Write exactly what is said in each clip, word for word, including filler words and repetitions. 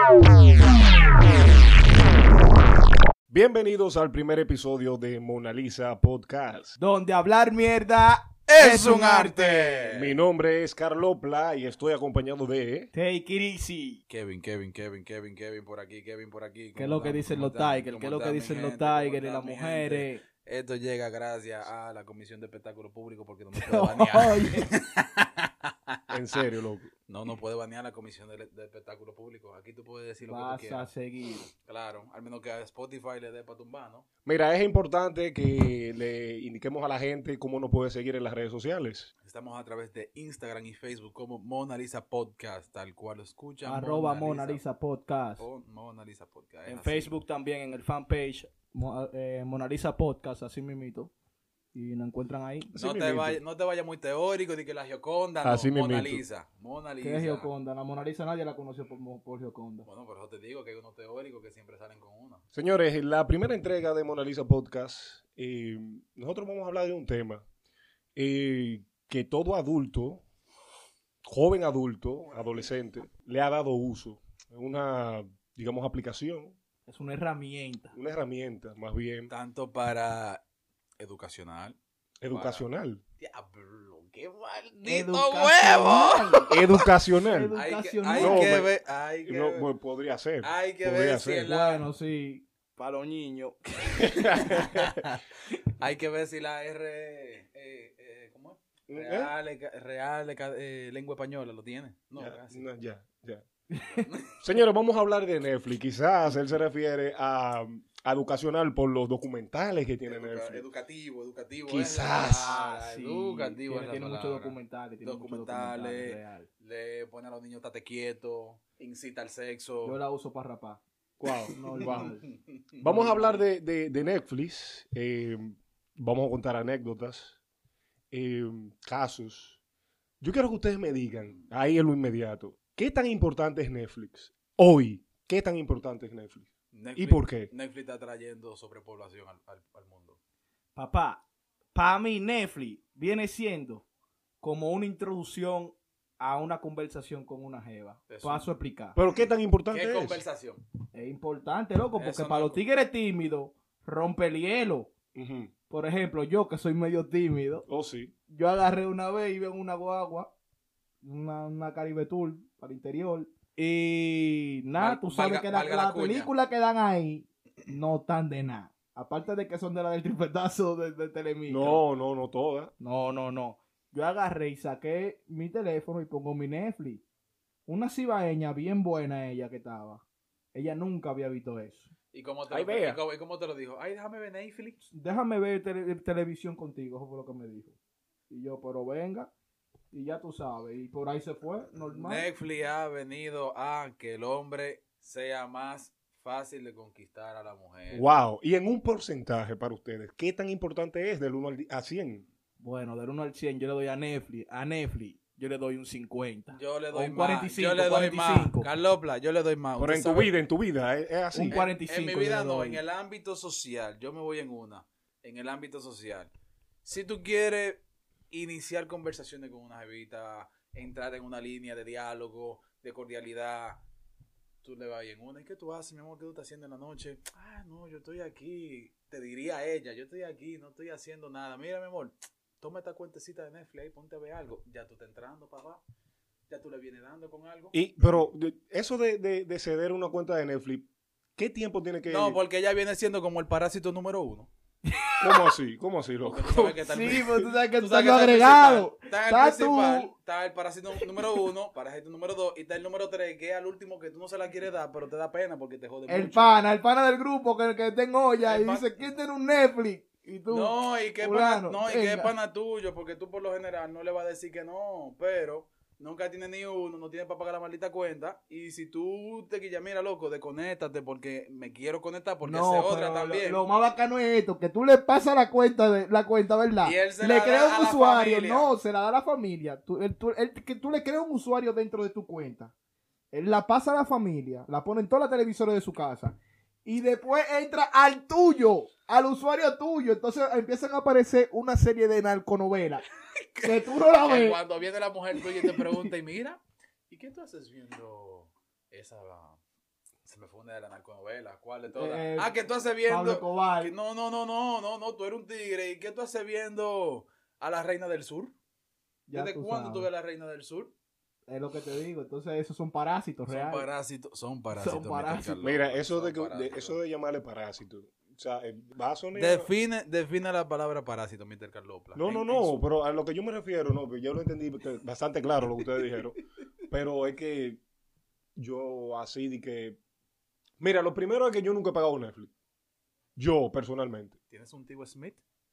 Bienvenidos al primer episodio de Mona Lisa Podcast, donde hablar mierda es un arte. Mi nombre es Carlopla y estoy acompañado de... Take it easy. Kevin, Kevin, Kevin, Kevin, Kevin por aquí, Kevin por aquí. ¿Qué es lo que dicen los Tigers? ¿Qué es lo que dicen los Tigers y las mujeres? Esto llega gracias a la Comisión de Espectáculo Público porque no me puede banear. En serio, loco. No, no puede banear la Comisión de, de Espectáculo Público. Aquí tú puedes decir lo Vas que tú quieras. a seguir. Claro, al menos que a Spotify le dé para tumbar, ¿no? Mira, es importante que le indiquemos a la gente cómo nos puede seguir en las redes sociales. Estamos a través de Instagram y Facebook como Mona Lisa Podcast, tal cual lo escuchan. Arroba Mona Lisa Podcast. O Mona Lisa Podcast. En así. Facebook también, en el fanpage Mo, eh, Mona Lisa Podcast, así mismito. Y nos encuentran ahí. No te, vaya, no te vayas muy teórico de que la Gioconda, no, así Mona mismito. Lisa. Mona Lisa. ¿Qué es Gioconda? La Mona Lisa nadie la conoció por, por Gioconda. Bueno, por eso te digo que hay unos teóricos que siempre salen con uno. Señores, la primera entrega de Mona Lisa Podcast, eh, nosotros vamos a hablar de un tema eh, que todo adulto, joven adulto, adolescente, le ha dado uso. Una, digamos, aplicación. Es una herramienta. Una herramienta, más bien. Tanto para educacional. Educacional. Para... Diablo, qué maldito Educacional. huevo. Educacional. Educacional. Hay que, hay No, que me- ver, hay que No, ver. bueno, podría ser. Hay que podría ver si ser. el- La- Bueno, sí, para los niños. Hay que ver si la R, eh, eh, ¿cómo es? ¿Eh? Real, eh, Real eh, lengua española, ¿lo tiene? No, Ya, casi. no, ya, ya. Señores, vamos a hablar de Netflix. Quizás él se refiere a, a educacional por los documentales que tiene Educa- Netflix. educativo, educativo. Quizás. es la palabra, Ah, sí. educativo. Tiene, es la tiene muchos palabra. documentales. Tiene muchos Documentales. documentales, real. Le pone a los niños tate quieto, incita al sexo. Yo la uso para rapar. Wow, Normal. Vamos a hablar de, de, de Netflix. Eh, vamos a contar anécdotas, eh, casos. Yo quiero que ustedes me digan, ahí en lo inmediato, ¿qué tan importante es Netflix? Hoy, ¿qué tan importante es Netflix? Netflix, ¿Y por qué? Netflix está trayendo sobrepoblación al, al, al mundo. Papá, para mí Netflix viene siendo como una introducción a una conversación con una jeva. Eso. Paso a explicar. Pero ¿qué tan importante ¿Qué es? conversación? Es importante, loco, porque Eso para no- los tigres tímidos rompe el hielo. Ujú. Por ejemplo, yo que soy medio tímido, Oh, sí. yo agarré una vez y iba en una guagua, una, una Caribe Tour para el interior. Y nada, Val- tú sabes valga- que la, valga la la cuña. película que dan ahí no están de nada. Aparte de que son de la del tripetazo de, de Telemicro. No, no, no toda. No, no, no. Yo agarré y saqué mi teléfono y pongo mi Netflix. Una cibaeña bien buena ella que estaba. Ella nunca había visto eso. ¿Y cómo te, Ay, lo, vea. y cómo, y cómo te lo dijo? Ay, déjame ver Netflix. Déjame ver tele- televisión contigo, eso fue lo que me dijo. Y yo, pero venga. Y ya tú sabes. Y por ahí se fue, normal. Netflix ha venido a que el hombre sea más fácil de conquistar a la mujer. Wow. Y en un porcentaje para ustedes, ¿qué tan importante es del uno al di- a cien? Bueno, del uno al cien yo le doy a Netflix. A Netflix yo le doy un cincuenta. Yo le O doy un más. cuarenta y cinco, yo le doy cuarenta y más. cinco. Carlopla, yo le doy más. Pero Usted en tu sabe- vida, en tu vida, es, es así. Un cuarenta y cinco En mi yo vida le no, doy. en el ámbito social. Yo me voy en una. En el ámbito social. Si tú quieres iniciar conversaciones con una jevita, entrar en una línea de diálogo, de cordialidad, tú le vas en una. ¿Y qué tú haces, mi amor? ¿Qué tú estás haciendo en la noche? Ah, no, yo estoy aquí. Te diría ella, yo estoy aquí, no estoy haciendo nada. Mira, mi amor, toma esta cuentecita de Netflix y ponte a ver algo. Ya tú estás entrando, papá. Ya tú le vienes dando con algo. Y, pero de- eso de, de, de ceder una cuenta de Netflix, ¿qué tiempo tiene que...? No, porque ella viene siendo como el parásito número uno. ¿Cómo así? ¿Cómo así, loco? Porque tú sabes que está el- Sí, pero tú sabes que tú tú sabes estás que está el agregado. principal, Está el Estás principal, tú. está el parásito número uno, parásito número dos, y está el número tres, que es al último que tú no se la quieres dar, pero te da pena porque te jode El mucho. pana, el pana del grupo que, que tengo ya El y pa- dice, ¿quién tiene un Netflix? Y tú, No, y que es fulano, pana, no, y que es venga. pana tuyo, porque tú por lo general no le vas a decir que no, pero nunca tiene ni uno, no tiene para pagar la maldita cuenta, y si tú te quillas, mira, loco, desconéctate porque me quiero conectar porque no, esa otra pero también. Lo, lo más bacano es esto, que tú le pasas la cuenta, de, la cuenta, ¿verdad? Y él se le la creas da a un la usuario, familia. no, se la da a la familia. Tú, el- tú- el- que tú le creas un usuario dentro de tu cuenta. Él la pasa a la familia, la pone en todas las televisores de su casa. Y después entra al tuyo, al usuario tuyo. Entonces empiezan a aparecer una serie de narconovelas que tú no la Que ves. cuando viene la mujer tuya y te pregunta, y mira, ¿y qué tú haces viendo esa, Se me fue una de la narconovela. ¿Cuál de todas? Eh, ah, que tú haces Pablo viendo. Escobar. que no, no, no, no, no, no, tú eres un tigre. ¿Y qué tú haces viendo a la Reina del Sur? Ya ¿Desde tú cuándo sabes. tú ves a la Reina del Sur? Es lo que te digo. Entonces, esos son parásitos Son reales. parásitos, son parásitos. Son mister parásitos. Carlos, Mira, eso son de, que, de- parásitos. eso de llamarle parásito. O sea, eh, va a sonar... Define, define la palabra parásito, mister Carlopla. No, En- no, en no, su- pero a lo que yo me refiero, no, que yo lo entendí porque bastante claro lo que ustedes dijeron. Pero es que yo así de que... Mira, lo primero es que yo nunca he pagado Netflix. Yo, personalmente. ¿Tienes un tío Smith?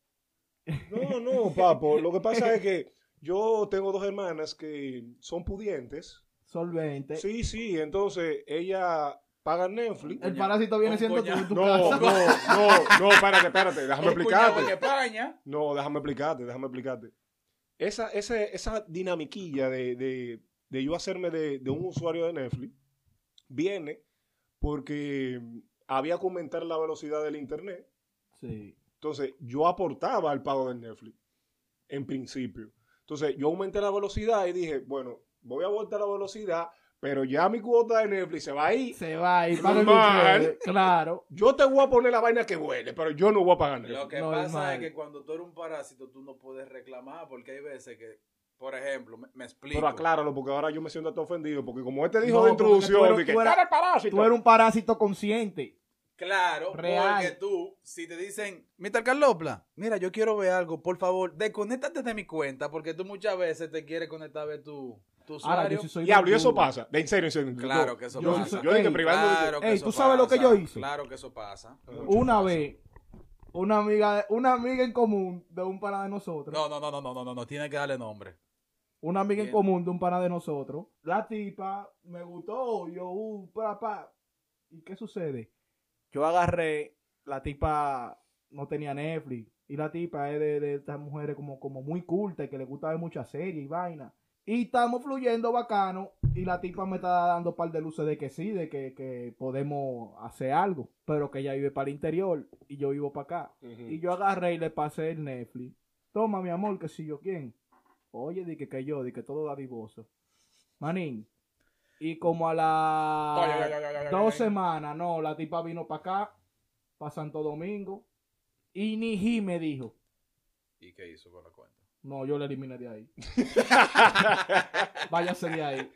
No, no, papo. Lo que pasa es que yo tengo dos hermanas que son pudientes. Solvente. Sí, sí, entonces ella paga Netflix. El parásito viene Un siendo tú coñac. en tu No, no, casa. no, no, espérate, espérate, déjame Un cuñado en explicarte. España. No, déjame explicarte, déjame explicarte. Esa, ese, esa dinamiquilla de, de, de yo hacerme de, de un usuario de Netflix viene porque había que aumentar la velocidad del internet. Sí. Entonces, yo aportaba al pago del Netflix, en principio. Entonces, yo aumenté la velocidad y dije, bueno, voy a aumentar la velocidad, pero ya mi cuota de Netflix se va a ir. Se va a ir para el Normal. ustedes, claro. Yo te voy a poner la vaina que huele, pero yo no voy a pagar Netflix. Lo que Normal. pasa es que cuando tú eres un parásito, tú no puedes reclamar, porque hay veces que, por ejemplo, me, me explico. Pero acláralo, porque ahora yo me siento hasta ofendido, porque como este dijo No, de porque introducción, tú eres- de que tú eres- "Tú eres parásito". Tú eres un parásito consciente. Claro, Real. porque tú, si te dicen, mister Carlopla, mira, yo quiero ver algo, por favor, desconéctate de mi cuenta, porque tú muchas veces te quieres conectar a ver tu, tu Ahora, usuario. yo sí soy Diablo, y eso verdugo. pasa. De en serio, en serio. Claro que eso Yo sí pasa. soy- Yo dije Ey, privando. de que- Claro que Ey, eso ¿tú sabes lo que pasa. yo hice? Claro que eso pasa. Una vez, una amiga, una amiga en común de un pana de nosotros. No, no, no, no, no, no, no, no, tiene que darle nombre. Una amiga en Bien. común de un pana de nosotros. La tipa me gustó. Yo, uh, pa, pa. ¿Y qué sucede? Yo agarré, la tipa no tenía Netflix. Y la tipa es de, de estas mujeres como, como muy cultas, que le gusta ver muchas series y vaina. Y estamos fluyendo bacano. Y la tipa me está dando par de luces de que sí, de que, que podemos hacer algo. Pero que ella vive para el interior y yo vivo para acá. Ujú. Y yo agarré y le pasé el Netflix. Toma, mi amor, que si yo quién. Oye, di que, que yo, di que todo da divorcio. Manín. Y como a Ay, ay, ay, ay, ay, las ay, dos ay. semanas, no, la tipa vino para acá, para Santo Domingo. Y ni Ji me dijo. ¿Y qué hizo con la cuenta? No, yo le eliminé de ahí. Váyase de ahí.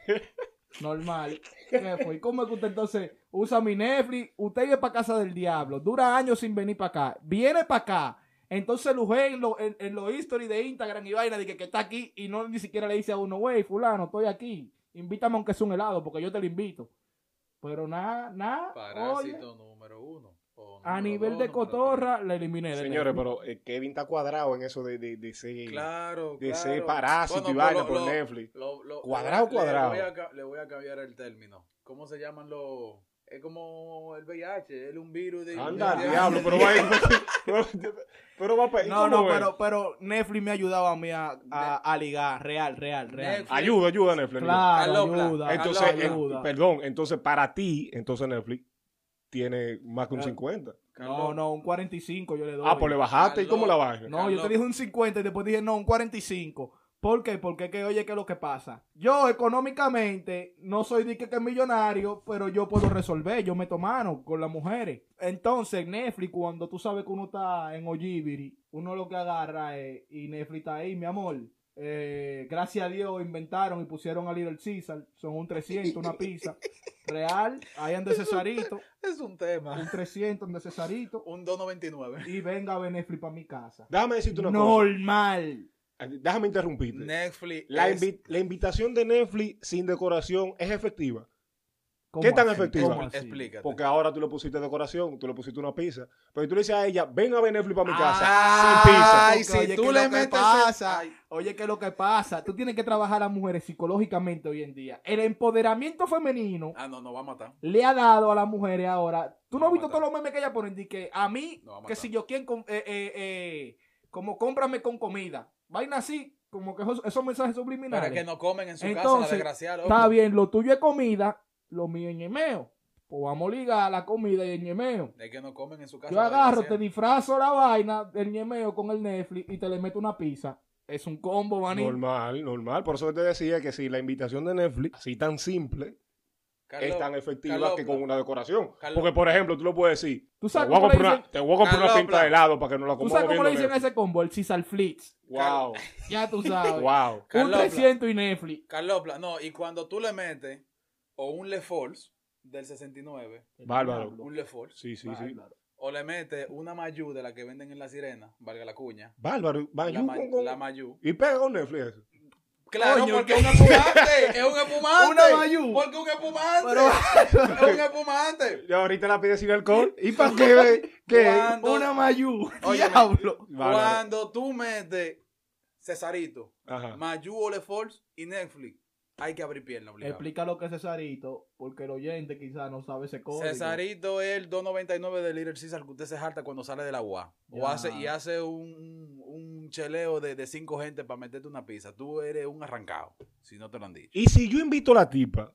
Normal. ¿Qué fue? ¿Y cómo es que usted entonces usa mi Netflix? Usted vive para casa del diablo. Dura años sin venir para acá. Viene para acá. Entonces lo ve en los en, en los stories de Instagram y vaina de que, que está aquí y no ni siquiera le dice a uno, güey, fulano, estoy aquí. Invítame aunque sea un helado porque yo te lo invito. Pero nada, nada. Oye, Parásito número uno. o a número nivel dos, de número cotorra, le eliminé. de Señores, Netflix. pero eh, Kevin está cuadrado en eso de, de, de ser, tres. Claro, de claro. ser parásito Bueno, y vaina pero por lo- Netflix. lo- lo- Cuadrado, le- cuadrado. Le voy, a, ca- le voy a cambiar el término. ¿Cómo se llaman los...? Es como el V I H, es un virus de... Anda, de- diablo, pero va pero, pero va pa- ¿y No, cómo no, es? pero, pero Netflix me ayudaba a mí a, a, a ligar, real, real, real. Netflix. Ayuda, ayuda Netflix. Claro, Carlopla. ayuda. Entonces, Carlopla. eh, ayuda. perdón, entonces para ti, entonces Netflix tiene más que un Ah. cincuenta. No, no, un cuarenta y cinco yo le doy. Ah, pues le bajaste. ¿Y Carlos. cómo la bajas? No, yo te dije un cincuenta y después dije, no, un cuarenta y cinco. ¿Por qué? Porque, que, oye, ¿qué es lo que pasa? Yo económicamente no soy de que, que millonario, pero yo puedo resolver, yo meto mano con las mujeres. Entonces, Netflix, cuando tú sabes que uno está en Ojibiri, uno lo que agarra es, y Netflix está ahí, mi amor. Eh, gracias a Dios inventaron y pusieron a Little Caesar, son un trescientos, una pizza. Real, ahí en de Cesarito, Es un tema. un trescientos en de Cesarito. Un dos noventa y nueve. Y venga a ver Netflix para mi casa. Déjame decirte una cosa. Normal. Déjame interrumpirte. Netflix La, es- invi- la invitación de Netflix sin decoración es efectiva. ¿Cómo ¿Qué tan así? efectiva? ¿Cómo así? Explícate. Porque ahora tú le pusiste decoración, tú le pusiste una pizza. Pero tú le dices a ella, ven a ver Netflix para mi casa. Ay, sin pizza. si Oye, tú ¿qué le es lo que metes pasa? Ay, Oye, ¿qué es lo que pasa? Tú tienes que trabajar a las mujeres psicológicamente hoy en día. El empoderamiento femenino Ah, no, no va a matar. le ha dado a las mujeres ahora. ¿Tú no No, has visto mata. todos los memes que ella ponen? De que a mí, No, va a que matar. si yo quién, com- eh, eh, eh, como cómprame con comida. Vaina así, como que esos, esos mensajes Pero subliminales. es que no comen en su casa, la Entonces, desgraciada. loco. Está bien, lo tuyo es comida, lo mío es ñemeo. Pues vamos a ligar la comida y el ñemeo. Es que no comen en su casa. Yo la agarro, te desgraciada. disfrazo la vaina del ñemeo con el Netflix y te le meto una pizza. Es un combo, maní. Normal, normal. Por eso te decía que si la invitación de Netflix, así tan simple, Carlos, es tan efectiva Carlos, que con una decoración. Carlos. Porque, por ejemplo, tú lo puedes decir, ¿Tú te sabes voy a cómo le comprar una, dicen? te voy a comprar una Carlos, pinta de helado para que no la ¿Tú comamos sabes cómo le viendo dicen a Netflix. ese combo? El Cesar Flix. Wow, Ya tú sabes. wow. Un Carlos, trescientos y Netflix. Carlopla, no, y cuando tú le metes o un Le Force del sesenta y nueve, Bárbaro. un Le Force, Sí, sí, sí. Bárbaro. o le metes una Mayu de la que venden en La Sirena, valga la cuña, Bárbaro. la, Mayu ma- con- con- la Mayu. Y pega con Netflix eso. Claro, Coño, porque es un espumante, es un espumante. Una Mayu. Porque es un espumante. Pero- es un espumante. Y ahorita la pide sin alcohol. ¿Y para qué? ¿Qué? Cuando, Una Mayu. Óyeme, Diablo. Bárbaro. cuando tú metes Cesarito, Ajá. Mayu o Le Force y Netflix, hay que abrir pierna obligado. Explica lo que es Cesarito, porque el oyente quizás no sabe ese código. Cesarito es el dos noventa y nueve de Little Caesar que usted se jarta cuando sale de la U A. O Ya. hace, y hace un, un cheleo de, de cinco gente para meterte una pizza. Tú eres un arrancado, si no te lo han dicho. Y si yo invito a la tipa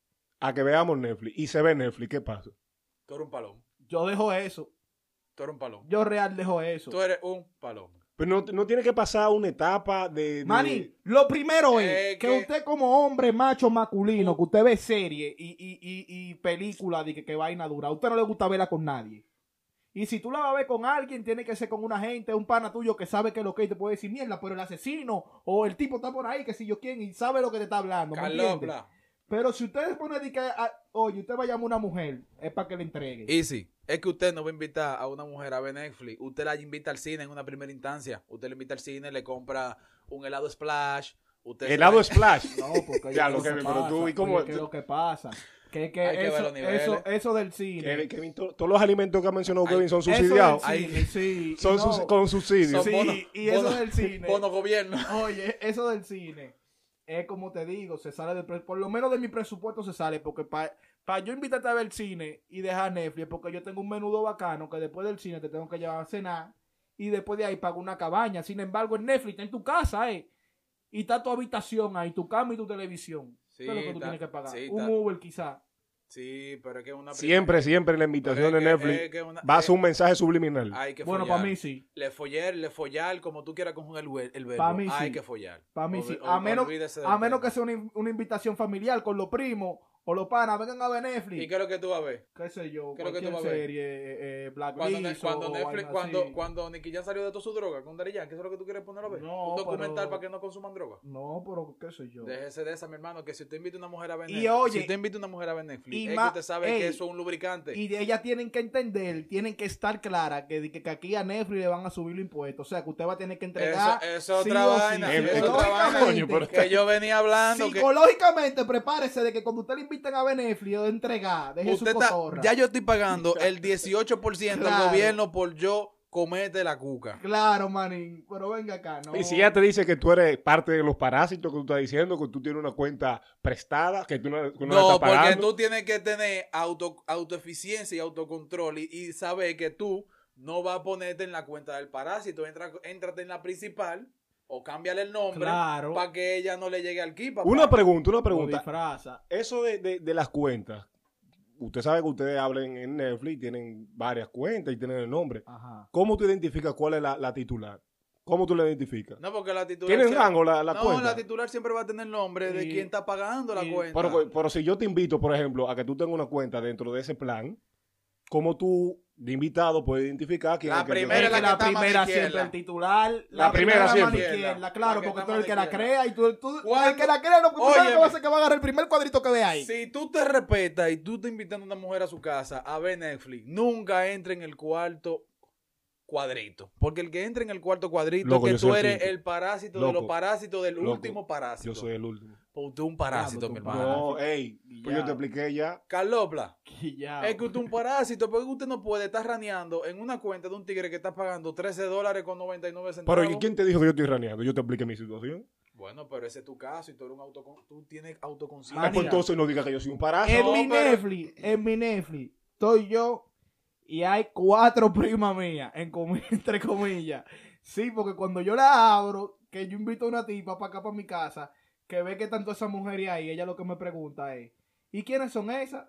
a que veamos Netflix y se ve Netflix, ¿qué pasa? Tú eres un palomo. Yo dejo eso. Tú eres un palomo. Yo real dejo eso. Tú eres un palomo. Pero no, no tiene que pasar una etapa de... de- Manny, lo primero es Eh, que, que- usted como hombre macho masculino, que usted ve serie y, y, y, y películas de que, que vaina dura, a usted no le gusta verla con nadie. Y si tú la vas a ver con alguien, tiene que ser con una gente, un pana tuyo que sabe que es lo que es y te puede decir mierda, pero el asesino o el tipo está por ahí, que si yo quién, y sabe lo que te está hablando. ¿Me entiendes? Carlopla. Pero si usted pone de que, a- oye, usted va a llamar a una mujer, es para que le entregue. Easy. Es que usted no va a invitar a una mujer a ver Netflix. Usted la invita al cine en una primera instancia. Usted le invita al cine, le compra un helado Splash. Usted se Helado va- Splash. No, porque Ya, oye, lo ¿qué que- es pero tú, ¿y cómo- Oye, ¿qué es lo que pasa? Que, que Hay que ver eso, los niveles. eso, eso del cine. Kevin, Kevin, to- todos los alimentos que ha mencionado Ay, Kevin son Eso del subsidiados. cine, sí. Son no, sus- con subsidios. Sí, bono- y eso bono- del cine. Bono gobierno. Oye, eso del cine es como te digo, se sale del pre- por lo menos de mi presupuesto se sale, porque para yo invitarte a ver el cine y dejar Netflix, porque yo tengo un menudo bacano que después del cine te tengo que llevar a cenar y después de ahí pago una cabaña. Sin embargo, en Netflix está en tu casa, eh. Y está tu habitación ahí, tu cama y tu televisión. Sí, Eso es lo que tú está- tienes que pagar. sí, un está- Uber quizá. Sí, pero es que una Siempre, siempre en la Pero invitación es de que- Netflix es que una- va a es- ser un mensaje subliminal. Hay que Bueno, follar. para mí sí. Le follar, le follar, como tú quieras con el, ver- el verbo. Pa' mí Hay sí. que follar. Para mí Olvi- sí. ol- A menos, olvídese del a menos tema. que sea una, in- una invitación familiar con los primos o los panas, vengan a ver Netflix. ¿Y qué es lo que tú vas a ver? Qué sé yo, ¿Qué es lo que tú cualquier vas a ver? serie, eh, eh, Black Cuando, List cuando o Netflix, vaina cuando, así. cuando Nicky Jam salió de toda su droga con Daddy Yankee, ¿qué es lo que tú quieres poner a ver? No, Un documental pero- para que no consuman droga. No, pero qué sé yo. Déjese de esa, mi hermano, que si usted invita a una mujer a ver Y Netflix, oye, si usted invita a una mujer a ver Netflix, y es ma- que usted sabe ey, que eso es un lubricante. Y de ellas tienen que entender, tienen que estar claras que, que, que aquí a Netflix le van a subir los impuestos. O sea, que usted va a tener que entregar. Eso- eso es sí otra o sí. vaina, eso es otra vaina. Coño, pero- Que yo venía hablando que Psicológicamente, prepárese de que cuando usted le inviten a ver Netflix o entregar, deje usted su está, cotorra. ya yo estoy pagando el dieciocho por ciento Claro. al gobierno por yo comete la cuca. Claro, manín, pero venga acá, ¿no? Y si ella te dice que tú eres parte de los parásitos que tú estás diciendo, que tú tienes una cuenta prestada, que tú no, que no la No, estás porque pagando. tú tienes que tener auto, autoeficiencia y autocontrol y, y saber que tú no vas a ponerte en la cuenta del parásito. Entra, éntrate en la principal o cámbiale el nombre Claro. para que ella no le llegue al kipa. Una pregunta, una Lo pregunta. disfraza. Eso de, de, de las cuentas. Usted sabe que ustedes hablan en Netflix, tienen varias cuentas y tienen el nombre. Ajá. ¿Cómo tú identificas cuál es la, la titular? ¿Cómo tú la identificas? No, porque la titular... ¿Tienen siempre- rango la, la no, cuenta? la titular siempre va a tener el nombre de Y- quien está pagando la y- cuenta. Pero, pero si yo te invito, por ejemplo, a que tú tengas una cuenta dentro de ese plan, ¿cómo tú, de invitado, puedes identificar quién La es el que te- primera Es es la que que la está a mano primera izquierda. siempre el titular. La primera mano siempre. izquierda, claro, La que porque está tú eres el que la mano crea y tú, tú ¿Cuándo? el que la crea, lo que tú sabes Óyeme. que va a hacer que va a agarrar el primer cuadrito que ve ahí. Si tú te respetas y tú estás invitando a una mujer a su casa a ver Netflix, nunca entre en el cuarto cuadrito. Porque el que entra en el cuarto cuadrito Loco, es yo que soy tú el eres quinto. el parásito de Loco. los parásitos del Loco. último parásito. Yo soy el último. Pues usted es un parásito, Diablo, mi tú hermano. parásito. No, ey, pues yo te expliqué ya. Carlopla, Y ya. es que usted es un parásito, porque usted no puede estar raneando en una cuenta de un tigre que está pagando trece dólares con noventa y nueve centavos. Pero ¿y quién te dijo que yo estoy raneando? Yo te expliqué mi situación. Bueno, pero ese es tu caso y tú eres un autocon... tú tienes Ah, autoconciencia. pues Manía. entonces no digas que yo soy un parásito. En No, mi pero- Netflix, en mi Netflix, estoy yo y hay cuatro primas mías, en comi- entre comillas. Sí, porque cuando yo la abro, que yo invito a una tipa para acá, para mi casa, que ve que tanto esa mujer ahí, ella lo que me pregunta es, ¿y quiénes son esas?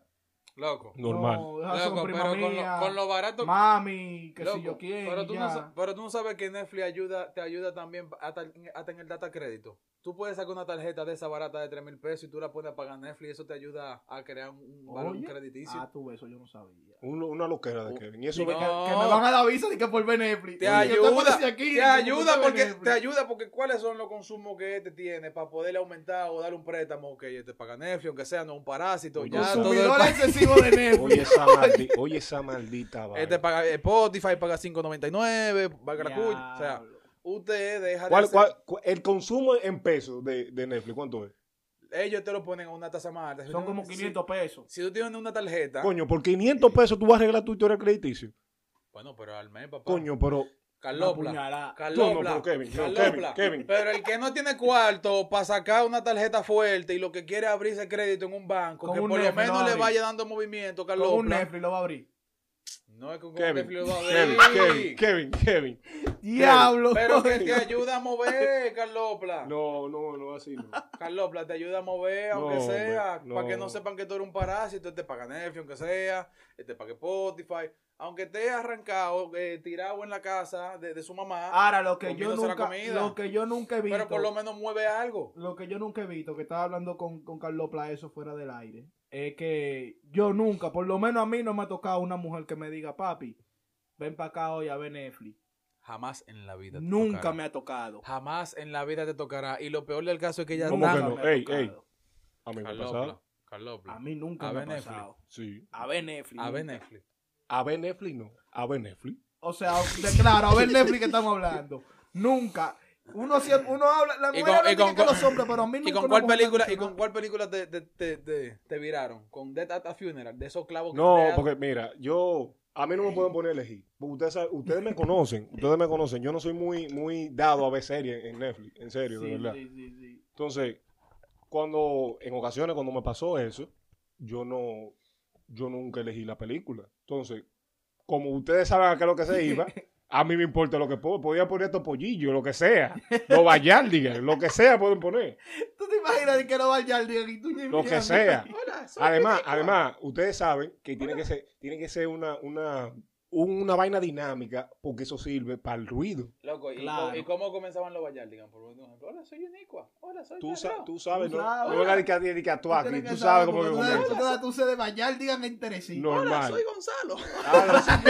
Loco. Normal. No, esas son Loco, prima pero con mía, lo, con lo barato. mami, que Loco, si yo quiero. pero, tú no, sa- pero tú no sabes que Netflix ayuda, te ayuda también hasta, hasta en el data crédito. Tú puedes sacar una tarjeta de esa barata de tres mil pesos y tú la pones a pagar Netflix y eso te ayuda a crear un, un valor Oye, crediticio. ah, tú, eso yo no sabía. Uno- una loquera de Uh, Kevin. Y eso Que, ve- no. que me van a dar visa de que por ver Netflix. Te Oye, yo ayuda, decir aquí, te que ayuda por ver porque Netflix. te ayuda porque cuáles son los consumos que este tiene para poderle aumentar o darle un préstamo que te paga Netflix, aunque sea no un parásito. Oye, Ya todo el Consumidor pa- excesivo de Netflix. Oye, esa maldi- oye, esa maldita vaina. este paga Spotify, paga cinco noventa y nueve, paga la cuya. O sea, Diablo. usted deja de ¿Cuál- hacer- cuál- cu- el consumo en pesos de, de Netflix, ¿cuánto es? ellos te lo ponen a una tasa más alta. Si Son tú- como si- quinientos pesos. Si, tú tienes una tarjeta, Coño, por quinientos pesos tú vas a arreglar tu historia crediticio. bueno, pero al mes, papá. Coño, pero... Una Carlopla. puñalada. Carlopla. No, no, pero Kevin, no, Carlopla. Kevin, Kevin. Pero el que no tiene cuarto para sacar una tarjeta fuerte y lo que quiere es abrirse crédito en un banco, Con que un por lo Netflix menos lo le abrí. vaya dando movimiento, Con un Carlopla. Netflix lo va a abrir. No es con Kevin, Netflix lo va a Kevin, abrir. Kevin, Kevin, Kevin. Diablo. Pero que te ayuda a mover, Carlopla. No, no, no, así no. Carlopla te ayuda a mover, aunque No, sea, hombre, para que no. no sepan que tú eres un parásito, él te paga Netflix, aunque sea, él te paga Spotify, aunque esté arrancado, eh, tirado en la casa de, de su mamá, Ahora, lo que yo comiéndose la nunca, comida. lo que yo nunca he visto, pero por lo menos mueve algo. lo que yo nunca he visto, que estaba hablando con, con Carlos Pla, eso fuera del aire, es que yo nunca, por lo menos a mí no me ha tocado una mujer que me diga, papi, ven para acá hoy a ver Netflix. Jamás en la vida te Nunca tocará. me ha tocado. Jamás en la vida te tocará. Y lo peor del caso es que ella ¿Cómo está... que no? me ha Ey, tocado. ey. A mí me ha Carlopla, pasado. Carlopla. A mí nunca A me ha ver Netflix. pasado. Sí. A ver Netflix. A ver nunca. Netflix. A ver Netflix, no. A ver Netflix. O sea, de claro, a ver Netflix que estamos hablando. Nunca. Uno siempre, uno habla, la Y mujer con- habla y de con- que los hombres, pero a mí nunca ¿Y con una cuál mujer me ha película, dicho y con nada. cuál película te, te, te, te, te viraron? ¿Con Death at a Funeral? De esos clavos que No, te dan- porque mira, yo... A mí no me pueden poner a elegir. Porque Ustedes, saben- ustedes me conocen. Ustedes me conocen. Yo no soy muy, muy dado a ver series en Netflix. En serio, de Sí, verdad. sí, sí, sí. Entonces, cuando... En ocasiones, cuando me pasó eso, yo no... Yo nunca elegí la película. Entonces, como ustedes saben a qué es lo que se iba... A mí me importa lo que puedo. Podía poner estos pollillos, lo que sea. Los Bayardigans, lo que sea pueden poner. ¿Tú te imaginas que no vaya al día y tú Lo que sea. Hola, soy Además, Pinicua. además, ustedes saben que tiene que ser, tiene que ser una, una, una vaina dinámica porque eso sirve para el ruido. Loco, ¿y, Claro. cómo, ¿y cómo comenzaban los Bayardigans? Por ejemplo, hola, soy Unicua. Hola, soy Tú, sa- Perro. tú sabes, Tú ¿no? sabes. No vengas de que a- de que a tú aquí. tienes que Tú sabes saber, cómo que porque tú comienza. sabes- tú sabes, tú se de bañar, digan entre sí. Hola, Normal. soy Gonzalo. Ah,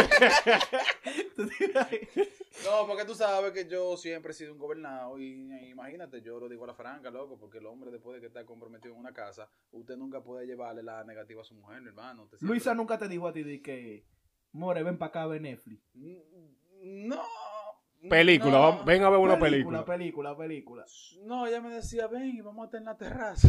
no, sí. Tú dices, No, porque tú sabes que yo siempre he sido un gobernado y, y imagínate, yo lo digo a la franca, loco, porque el hombre después de que está comprometido en una casa, usted nunca puede llevarle la negativa a su mujer, hermano. Usted siempre- Luisa nunca te dijo a ti de que, more, ven para acá a ver Netflix. No. Película, no. vamos- ven a ver una película. Película, película. No, ella me decía, ven y vamos a estar en la terraza.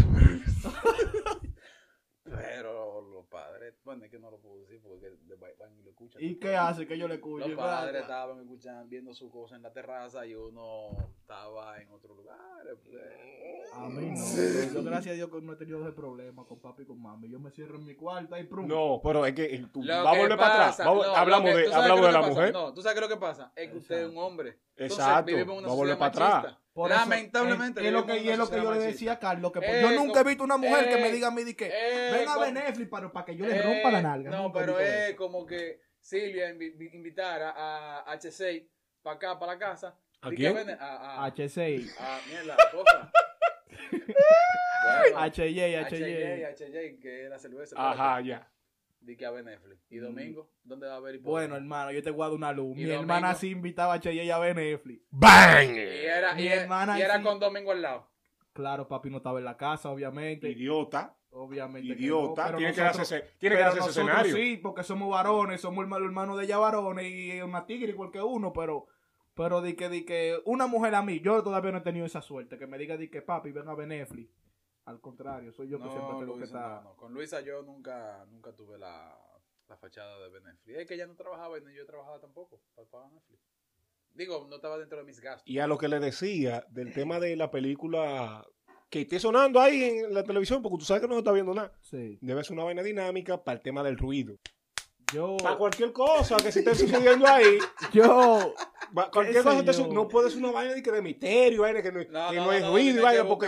Pero los padres, bueno, es que no lo puedo decir porque de- van y lo escuchan. ¿Y qué hace que yo le escuche? Los padres estaban escuchando, viendo su cosa en la terraza y uno estaba en otro lugar. pues. A mí no. Yo, gracias a Dios, que no he tenido ese problema con papi y con mami. Yo me cierro en mi cuarto y prum. No, pero es que eh, tú, Lo vamos a que volver para atrás. pasa- Vamos- no, hablamos lo que- de, ¿tú sabes hablamos qué de es lo la que pasa? mujer. No, tú sabes qué es lo que pasa. Es que usted es un hombre. Entonces, Exacto. vivimos en una Vamos a volver sociedad para atrás. machista. Por eso, Lamentablemente. es, es lo vivimos que, en y es una lo que yo sociedad le machista. decía a Carlos, que pues, Eh, yo nunca he com- visto una mujer que me eh, diga a mí de que eh, ven a ver com- Netflix para, para que yo le Eh, rompa la nalga. No, Nunca he pero visto es eso. como que Silvia invi- invitara a H seis para acá, para la casa. ¿A Di quién? que ven- A, a, H seis, a, mierda, cosa. Bueno, H J, H H J, J. H J, que es la cerveza. Ajá, ya. Di que a ver Netflix. ¿Y domingo? ¿Dónde va a ver? Bueno, hermano, yo te guardo una luz. ¿Y Mi domingo? hermana sí invitaba a H J a ver Netflix. ¡Bang! Y era, Mi y, hermana y era sí. con domingo al lado. Claro, papi no estaba en la casa, obviamente. Idiota. Obviamente. que Idiota. no, pero Tiene que nosotros- darse ese, tiene que pero darse ese nosotros escenario. sí, porque somos varones, somos hermanos hermanos de ella varones y una tigre igual que uno, pero pero di que di que una mujer a mí, yo todavía no he tenido esa suerte, que me diga di que papi, ven a ver Netflix. Al contrario, soy yo que siempre No, tengo que Luisa, estar. no, no. Con Luisa yo nunca, nunca tuve la, la fachada de ver Netflix. Es que ella no trabajaba y ni yo trabajaba tampoco para pagar Netflix. Digo, no estaba dentro de mis gastos. Y a lo que le decía del tema de la película que esté sonando ahí en la televisión, porque tú sabes que no se está viendo nada. Sí. Debe ser una vaina dinámica para el tema del ruido. Yo Para cualquier cosa que se esté sucediendo ahí, yo va- cualquier sé cosa que esté yo? su- no puede ser una vaina de, que de misterio, vaina que no, No, que no, no hay no, ruido y tiene vaina, que porque buscar- tiene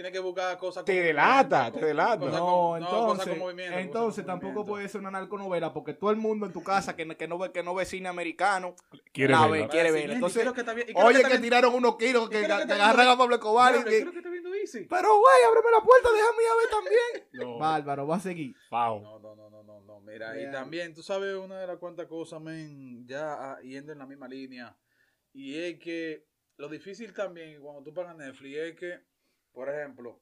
Tienes que buscar cosas Te con delata, movimiento, te delata. cosas No, con- entonces, cosas con movimiento, cosas entonces con tampoco movimiento. puede ser una narconovela porque todo el mundo en tu casa que, no- que no ve que no ve cine americano Quiere la verla. ve, Va a quiere decir, ver. "Nene, ¿y qué Entonces, es lo que está vi- y qué es lo oye está que viendo- tiraron unos kilos y que, qué es lo que que está agarran viendo- a Pablo Escobar y Diablo, ¿qué es que, lo que está viendo Easy? pero güey, ábreme la puerta, déjame ir a ver también. No. Bárbaro, va a seguir. Wow. No, no, no, no, no, no. Mira, y Real. también, tú sabes una de las cuantas cosas, men, ya ah, yendo en la misma línea, y es que lo difícil también cuando tú pagas Netflix es que, por ejemplo,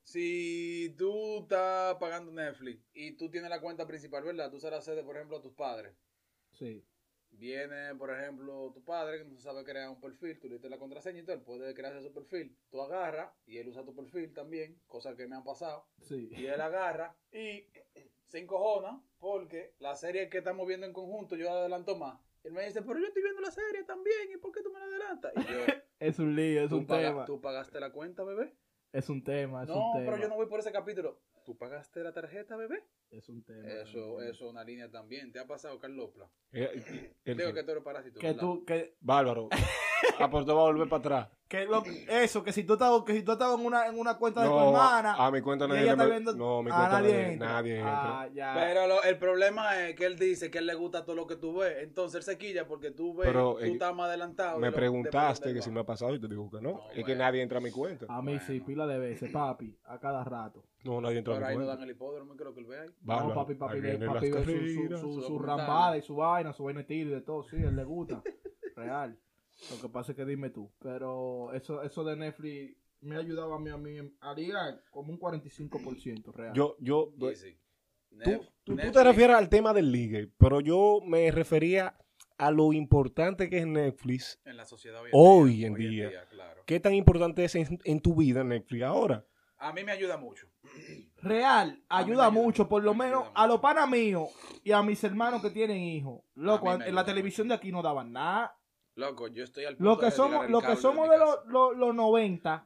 si tú estás pagando Netflix y tú tienes la cuenta principal, ¿verdad? Tú se la cedes, por ejemplo, a tus padres. Sí. Viene, por ejemplo, tu padre que no sabe crear un perfil, tú le diste la contraseña y todo, él puede crearse su perfil. Tú agarras y él usa tu perfil también, cosas que me han pasado. Sí. Y él agarra y se encojona porque la serie que estamos viendo en conjunto yo la adelanto más. Él me dice, pero yo estoy viendo la serie también, ¿y por qué tú me la adelantas? Y yo, Es un lío, es ¿tú, un paga- tema. ¿tú pagaste la cuenta, bebé? Es un tema, es No, un tema. pero yo no voy por ese capítulo. ¿Tú pagaste la tarjeta, bebé? Es un tema. Eso, eso es una línea también. ¿Te ha pasado, Carlopla? Eh, el- Digo que tú eres parásito, Que ¿verdad? tú, que, Bárbaro. Ah, pues te va a volver para atrás. que lo, eso, que si tú estás, que si tú estás en una, en una cuenta de tu No, hermana. a mi cuenta y nadie ella le está me- viendo- no, mi ah, cuenta nadie nadie- entra. nadie entra. Ah, ya. Pero lo- el problema es que él dice que a él le gusta todo lo que tú ves. Entonces él se quilla porque tú ves, Pero, tú eh, estás más adelantado. de Me lo- de preguntaste por que dónde si él me va. ha pasado y te digo que no. No, es que bueno. nadie entra a mi cuenta. A mí sí, Bueno. pila de veces, papi, a cada rato. No, nadie entra Pero a mi ahí no cuenta. dan el hipódromo, que es lo que él ve ahí. Bárbaro. No, papi, papi, Ahí ve, vienen papi las ve su, su, carreras. su, su su documental. rambada y su vaina, su vaina de tiro y de todo, sí, él le gusta. Real. Lo que pasa es que dime tú. Pero eso, eso de Netflix me ha ayudado a mí, a mí, haría como un cuarenta y cinco por ciento real. Yo, yo, Easy. tú, Nef- tú- tú te Netflix- refieres al tema del ligue, pero yo me refería a lo importante que es Netflix. En la sociedad hoy Hoy día, en día. claro. ¿Qué tan importante es en, en tu vida Netflix ahora? A mí me ayuda mucho. Real, A mí me ayuda ayuda mucho, mucho, por lo a mí me menos ayuda a los mucho. panas míos y a mis hermanos que tienen hijos. Loco, A mí en me en la ayuda televisión de aquí no daban nada. Loco, yo estoy al Lo punto que de somos, retirar el lo que cable somos mi de casa. los, los, los noventa,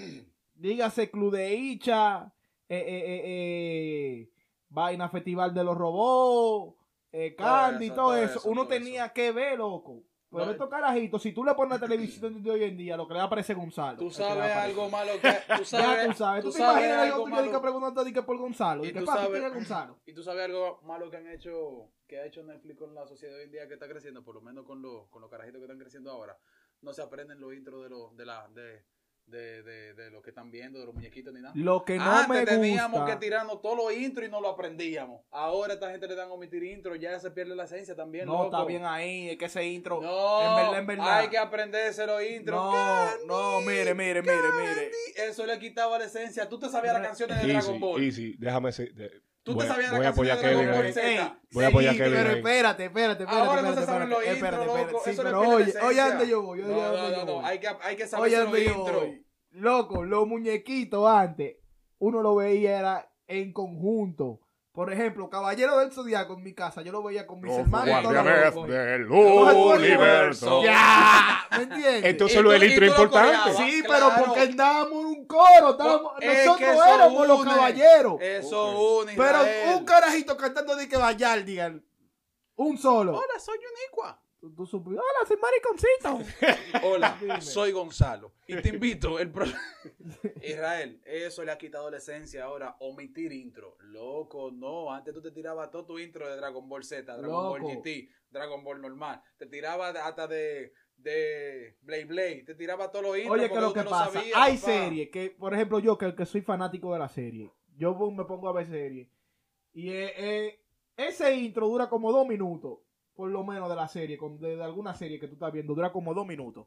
dígase Club de Icha, eh, eh, eh, eh, Vaina Festival de los Robots, eh, Todo Candy, eso, todo, todo eso, eso, uno todo tenía que ver, loco. Pero No, estos carajitos, si tú le pones la televisión de hoy en día, lo que le va a aparecer Gonzalo. Tú el que le va a sabes aparecer. algo malo que... Tú Ya sabes, tú sabes, tú, tú te sabes imaginas algo yo tuyo de que malo. preguntando de que por Gonzalo, Y y que tú papi, sabes- ¿quién es Gonzalo? Y tú sabes algo malo que han hecho, que ha hecho Netflix con la sociedad hoy en día que está creciendo, por lo menos con los, con los carajitos que están creciendo ahora. No se aprenden los intros de los, de la, de, de, de, de lo que están viendo, de los muñequitos ni nada. Lo que no Antes me teníamos gusta. que tirarnos todos los intros y no lo aprendíamos. Ahora esta gente le dan a omitir intro, ya se pierde la esencia también, No, loco. está bien ahí, es que ese intro. No, en verdad, en verdad. hay que aprenderse los intros. No, Candy, no, mire, mire, mire, mire. Candy. Eso le quitaba la esencia. Tú te sabías las canciones de Easy, Dragon Ball. easy, déjame ser. de- Tú voy, te sabías voy la a apoyar a canción de Kevin Dragon ahí. Ball Z. Ey, Voy a apoyar a sí, Kevin pero ahí. espérate, espérate, espérate. Ahora no espérate, se saben espérate, los espérate, intros, espérate. loco. Sí, Eso le pero pierde la oye, oye, esencia. ¿dónde yo voy? Oye, No, ¿dónde no, yo no, no. voy? Hay que, hay que Oye, saberse los ¿dónde yo intros. voy? Loco, los muñequitos antes, uno lo veía era en conjunto. Por ejemplo, Caballero del Zodiaco en mi casa, yo lo veía con mis Los hermanos. todos guardianes locos. del Entonces, tú eres- universo. Ya, ¿me entiendes? Entonces Y lo tú- del y intro tú es lo importante. coreabas. Sí, claro. pero porque andábamos en un coro, estábamos- Es que nosotros eso éramos los une. caballeros. Eso une, Pero Israel. un carajito cantando de que vayar, digan. Un solo. Hola, soy Unicua. Tú, tú supiste, hola, soy mariconcito. Hola, Dime. soy Gonzalo. Y te invito. El pro... Israel, eso le ha quitado la esencia ahora. Omitir intro. Loco, no. Antes tú te tirabas todo tu intro de Dragon Ball Z, Dragon Ball Loco. G T, Dragon Ball normal. Te tirabas hasta de, de Blade Blade. Te tirabas todos los intros. Oye, que porque lo tú que te pasa, sabías, hay papá. series que, por ejemplo, yo que, que soy fanático de la serie, yo me pongo a ver series y eh, eh, ese intro dura como dos minutos, por lo menos de la serie, con, de, de alguna serie que tú estás viendo, dura como dos minutos.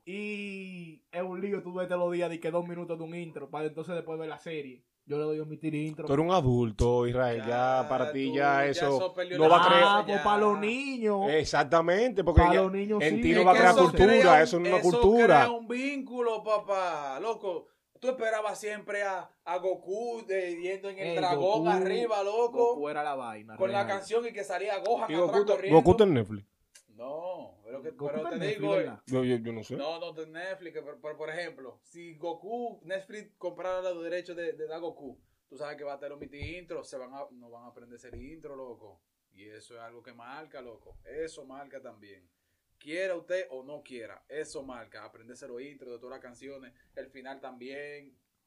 Y es un lío, tú vete los días de que dos minutos de un intro, para entonces después ver la serie. Yo le doy a omitir intro. Tú eres un adulto, Israel. Ya, Ya, para ti tú, ya ya eso eso perdió no la va a creer. Ah, ya. pues para los niños. Exactamente, porque Para ya- los niños en sí. ti Es no va a que crear eso cultura, crea un- eso es una eso cultura. crea un vínculo, papá. Loco, tú esperabas siempre a, a Goku de, yendo en el Ey, dragón Goku, arriba, loco. Goku era la vaina. Con la real. canción y que salía Gohan Y atrás Goku, te- corriendo. Goku está en Netflix. No, pero, que, Goku pero está te en Netflix, digo, ¿verdad? Yo, yo, yo no sé. no, no de Netflix, que por, por- por ejemplo, si Goku, Netflix comprara los derechos de, de dar Goku, tú sabes que va a tener omitir intro, se van a, no van a aprender ese intro, loco. Y eso es algo que marca, loco. Eso marca también. Quiera usted o no quiera, eso marca. Aprenderse los intros de todas las canciones, el final también.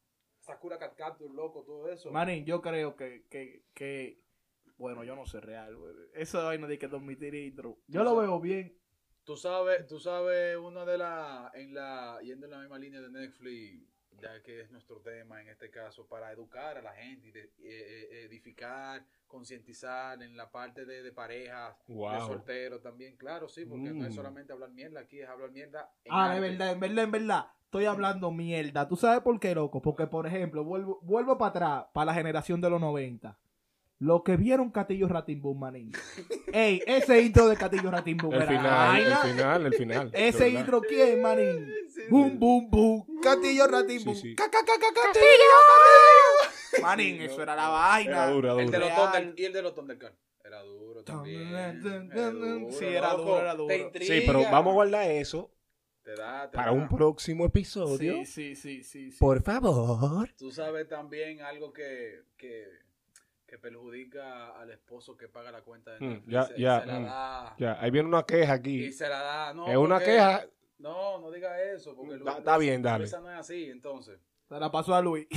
Sakura Card Captor, loco, todo eso. Manín, yo creo que, que, que, bueno, yo no sé real, güey. Eso vaina de que dos intro. Yo lo veo bien. Tú sabes, tú sabes, una de las, en la, yendo en la misma línea de Netflix, ya que es nuestro tema en este caso, para educar a la gente, y de, eh, edificar, concientizar en la parte de, de parejas, Wow. de solteros también, claro, sí, porque Mm. no es solamente hablar mierda, aquí es hablar mierda. En Ah, de arte. verdad, en verdad, en verdad. Estoy hablando mierda. ¿Tú sabes por qué, loco? Porque, por ejemplo, vuelvo, vuelvo para atrás, para la generación de los noventa. Los que vieron Catillo Ratimbum, manín. Ey, ese intro de Catillo Ratimbum El era la final, el vaina. final, el final. de Ese verdad. intro, ¿quién, manín? Sí, Boom, sí. boom, boom. Catillo Ratimbum. Sí, sí. Ca, ca, ca, ca, Catillo. Manín, Sí, eso no, era la no. vaina. Era duro, era El de duro. los Real. Thunder, y el de los Thundercats. Era duro también. Era duro, Sí, era loco. duro, era duro. Te intriga. Sí, pero vamos a guardar eso Te da, te para da. un próximo episodio. Sí, sí, sí, sí, sí. Por favor. Tú sabes también algo que, que, que perjudica al esposo que paga la cuenta de Mm, Netflix. ya, y ya, se la mm. da. Ya, ahí viene una queja Y aquí. se la da. No, Es una porque- queja. No, no diga eso. Porque Da- está bien, dale. Esa no es así, entonces. Se la pasó a Luis.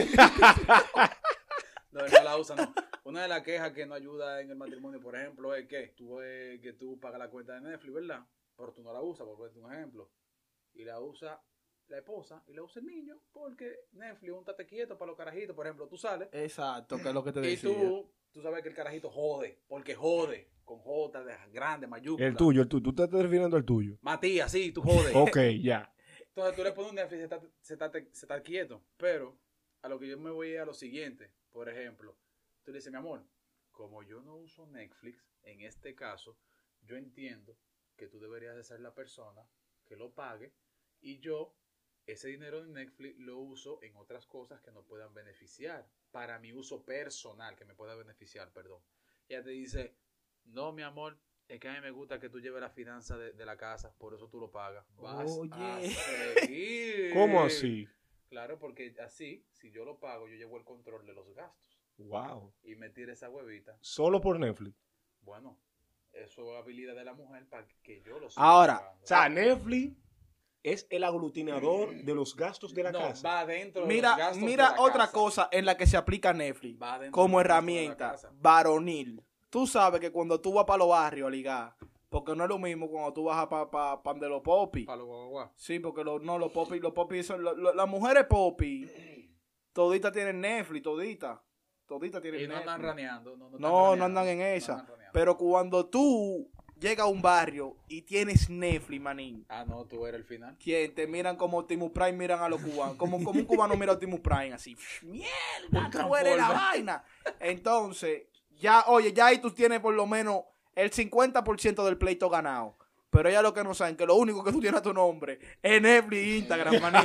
No, no la usa, no. Una de las quejas que no ayuda en el matrimonio, por ejemplo, es que tú, eh, que tú pagas la cuenta de Netflix, ¿verdad? Pero tú no la usas, por ponerte un ejemplo. Y la usa la esposa y la usa el niño porque Netflix, un tate quieto para los carajitos. Por ejemplo, tú sales Exacto, que es lo que te y decía. tú, tú sabes que el carajito jode, porque jode, con J de grande, mayúscula. El tuyo, el tuyo. Tú te estás refiriendo al tuyo. Matías, sí, tú jodes. Ok, ya. Entonces tú le pones un Netflix y se está, se, está, se está quieto. Pero a lo que yo me voy a lo siguiente, por ejemplo, tú le dices, mi amor, como yo no uso Netflix, en este caso, yo entiendo que tú deberías de ser la persona que lo pague y yo ese dinero de Netflix lo uso en otras cosas que nos puedan beneficiar, para mi uso personal, que me pueda beneficiar, perdón. Ella te dice, no, mi amor, es que a mí me gusta que tú lleves la finanza de, de la casa, por eso tú lo pagas. Vas Oye. a seguir. ¿Cómo así? Claro, porque así, si yo lo pago, yo llevo el control de los gastos. Wow. Y me tira esa huevita. Solo por Netflix. Bueno, eso es habilidad de la mujer para que yo lo siga Ahora, pagando. O sea, Netflix es el aglutinador de los gastos de la no, casa. va dentro de los Mira, gastos mira de la otra casa. cosa en la que se aplica Netflix Va dentro como de los gastos de la herramienta casa. varonil. Tú sabes que cuando tú vas para los barrios a ligar, porque no es lo mismo cuando tú vas para pa, pa de los popis. Pa' lo guau, guau. Sí, porque los, no, los popis, los popis son, lo- lo- las mujeres popis, toditas tienen Netflix, toditas. Toditas tienen Y no Netflix. andan raneando. No, no, están No, no raneando, andan en no esa. andan raneando. Pero cuando tú llegas a un barrio y tienes Netflix, manín, Ah, no, tú eres el final. quien te miran como Optimus Prime miran a los cubanos, como, como un cubano mira a Optimus Prime, así, mierda, tú eres la Transformer. vaina. Entonces, ya, oye, ya ahí tú tienes por lo menos el cincuenta por ciento del pleito ganado. Pero ellos lo que no saben, que lo único que tú tienes a tu nombre es Netflix e Instagram, manín.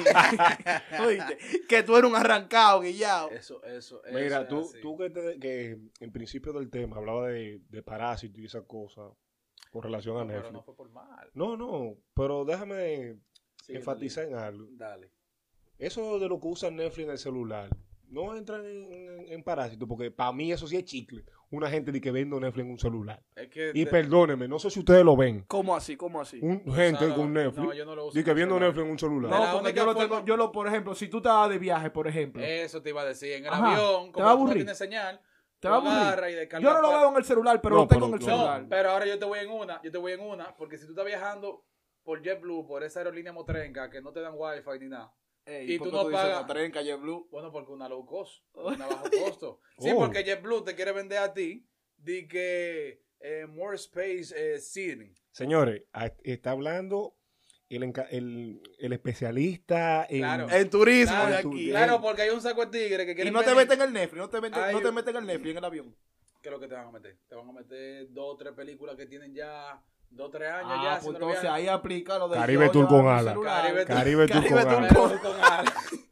Oíste, que tú eres un arrancado, guillao. Eso, eso, eso. Mira, es tú, así. tú que, te- que en principio del tema hablaba de, de parásitos y esas cosas con relación a No, pero Netflix. no fue por mal. No, no, pero déjame Sí, enfatizar en algo. Dale. Eso de lo que usa Netflix en el celular, no entran en, en, en parásitos, porque para mí eso sí es chicle. Una gente de que vende Netflix en un celular. Es que Y te- perdónenme, no sé si ustedes lo ven. ¿Cómo así? ¿Cómo así? Un o gente sea, con Netflix. No, yo no lo uso. Y que en el viendo celular. Netflix en un celular. No, la porque única yo lo forma- tengo, yo lo, por ejemplo, si tú estás de viaje, por ejemplo, Eso te iba a decir. En el Ajá. avión, ¿Te como va a tú no aburrir? tienes señal, te va a tú agarras aburrir. y descargas Yo no lo pa- veo en el celular, pero No, lo tengo en pero- el no, celular. No, pero ahora yo te voy en una, yo te voy en una, porque si tú estás viajando por JetBlue, por esa aerolínea motrenca, que no te dan wifi ni nada. Ey, y ¿por tú qué no dices pagas- Motren, Calle Blue? Bueno, porque una low cost, una bajo costo. Sí, Oh. porque JetBlue te quiere vender a ti, di que eh, more space eh, seating. Señores, a- está hablando el, enca- el, el especialista en... Claro. En turismo Claro, de tú- aquí. Claro, porque hay un saco de tigre que Y quieren no te venir- meten el Netflix, no te meten, Ay, no te meten el Netflix en el avión. ¿Qué es lo que te van a meter? Te van a meter dos o tres películas que tienen ya dos o tres años Ah, ya. pues haciendo entonces viajes. ahí aplica lo de Caribe yo Tour llevar con mi ala. celular. Caribe Tour- Caribe Tour Caribe con Tour ala. con- Pero con ala.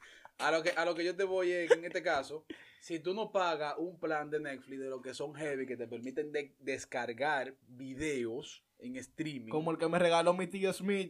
A lo que a lo que yo te voy es, en este caso, si tú no pagas un plan de Netflix de lo que son heavy que te permiten de- descargar videos en streaming. Como el que me regaló mi tío Smith,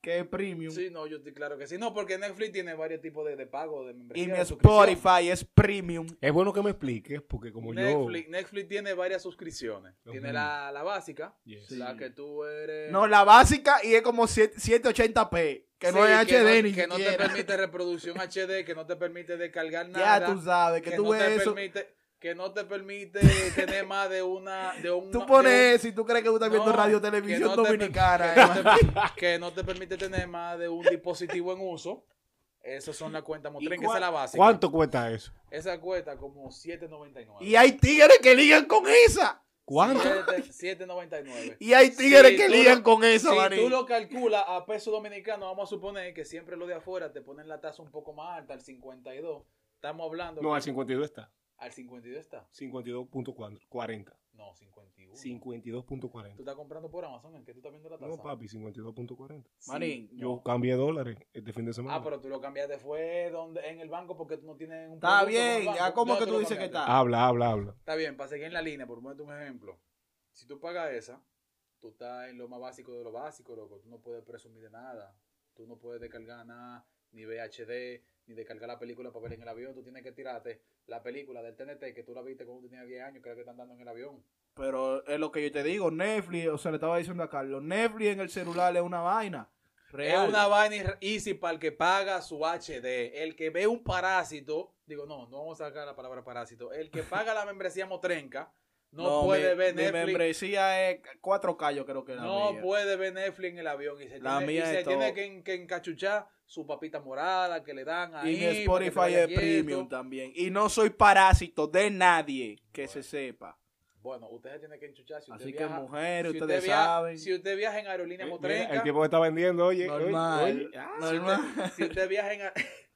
que es premium. Sí, no, yo estoy claro que sí. No, porque Netflix tiene varios tipos de, de pago, de Y membresía. mi de suscripción. Spotify es premium. Es bueno que me expliques, porque como Netflix, Netflix tiene varias suscripciones. Tiene Ujú. la, la básica, yo... Yes. la que tú eres... No, la básica y es como setecientos ochenta p, que no Sí, es H D no, ni que no te siquiera. permite reproducción H D, que no te permite descargar nada. Ya tú sabes, que, que tú no ves te eso. permite, que no te permite tener más de una... De un, Tú de pones un- eso y tú crees que tú estás viendo No, radio que televisión no te per- dominicana. que, no hermano. te, que no te permite tener más de un dispositivo en uso. Esas son las cuentas Motren, que esa es la básica. ¿Cuánto cuesta eso? Esa cuesta como siete noventa y nueve. Y hay tigres que ligan con esa. ¿Cuánto? siete noventa y nueve. Y hay tigres Si que tú ligan lo- con esa, Si manín. tú lo calculas a peso dominicano, vamos a suponer que siempre los de afuera te ponen la tasa un poco más alta, al cincuenta y dos. Estamos hablando... No, que- al cincuenta y dos está. Al cincuenta y dos está. cincuenta y dos punto cuarenta. No, cincuenta y uno. cincuenta y dos punto ¿Tú cuarenta. estás comprando por Amazon? ¿En qué tú estás viendo la tasa? No, papi, cincuenta y dos punto cuarenta. Sí, Manín, no. Yo cambié dólares este fin de semana. Ah, pero tú lo cambiaste fue donde, en el banco porque tú no tienes un Está producto bien, con el banco. ya como ¿Dónde que tú lo dices que cambiaste? está. Habla, habla, habla. Está bien, para seguir en la línea, por ponerte un ejemplo. Si tú pagas esa, tú estás en lo más básico de lo básico, loco. Tú no puedes presumir de nada. Tú no puedes descargar nada, ni V H D, ni descargar la película para ver en el avión. Tú tienes que tirarte la película del T N T que tú la viste cuando tú tenías diez años, que es la que están dando en el avión. Pero es lo que yo te digo, Netflix, o sea, le estaba diciendo a Carlos, Netflix en el celular es una vaina. Real. Es una vaina easy para el que paga su H D. El que ve un parásito, digo, no, no vamos a sacar la palabra parásito. El que paga la membresía Motrenca no, puede mi, ver mi Netflix. membresía es cuatro K, yo creo que la No mía. puede ver Netflix en el avión y se La tiene, y mía se es tiene todo. que, que encachuchar su papita morada que le dan ahí. Y mi para que se Spotify vaya es quieto. premium también. Y no soy parásito de nadie, que se sepa. Bueno, usted se tiene que enchuchar. Si usted Así que viaja, mujeres, si ustedes usted viaja- saben. Si usted viaja en aerolínea Eh, Motrenca, mira, el tipo que está vendiendo, oye. Normal, oye, oye, ah, normal. si usted viaja en... a-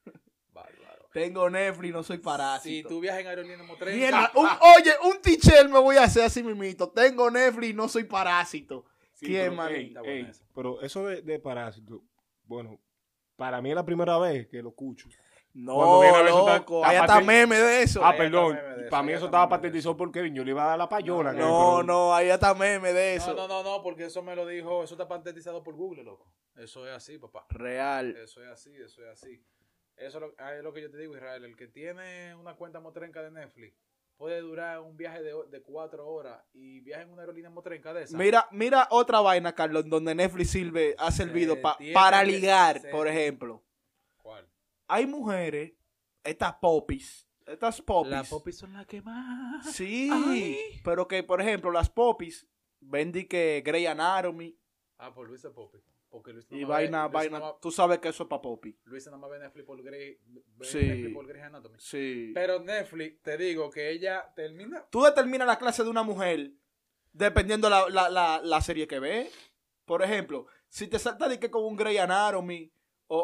Bárbaro. Tengo Netflix, no soy Si parásito. tú viajas en aerolínea Motrenca... Mira, un, oye, un teacher me voy a hacer así mismito. Tengo Netflix, no soy parásito. sí, ¿Quién, pero, manín? ey, Está buena ey, esa. pero eso de, de parásito, bueno, para mí es la primera vez que lo escucho. No, Cuando viene a ver eso está- loco, está hay hasta patent- meme de eso. Ah, Ahí está perdón. meme de eso, Para mí ahí eso está estaba meme de patentizado porque yo le iba a dar la payola. que- No, pero- no, hay hasta meme de eso. No, no, no, no, porque eso me lo dijo, eso está patentizado por Google, loco. Eso es así, papá. Real. Eso es así, eso es así. Eso es lo, ah, es lo que yo te digo, Israel. El que tiene una cuenta Motrenca de Netflix puede durar un viaje de, de cuatro horas y viaja en una aerolínea Motrenca de esa. Mira, mira otra vaina, Carlos, donde Netflix sirve, ha servido pa- tiene para que- ligar, se- por ejemplo. ¿Cuál? Hay mujeres, estas popis, estas popis. Las popis son las que más. Sí, Ay. pero que, por ejemplo, las popis, ven di que Grey Anatomy Ah, por Luisa Popi. Porque Luisa y nada más vaina, ve- Luisa vaina. nada más- Tú sabes que eso es para popi. Luisa nada más ve Netflix por Grey, ve Sí. Netflix por Grey's Anatomy. Sí. Pero Netflix, te digo que ella termina. Tú determinas la clase de una mujer dependiendo la, la, la, la serie que ve. Por ejemplo, si te salta de que con un Grey Anatomy o,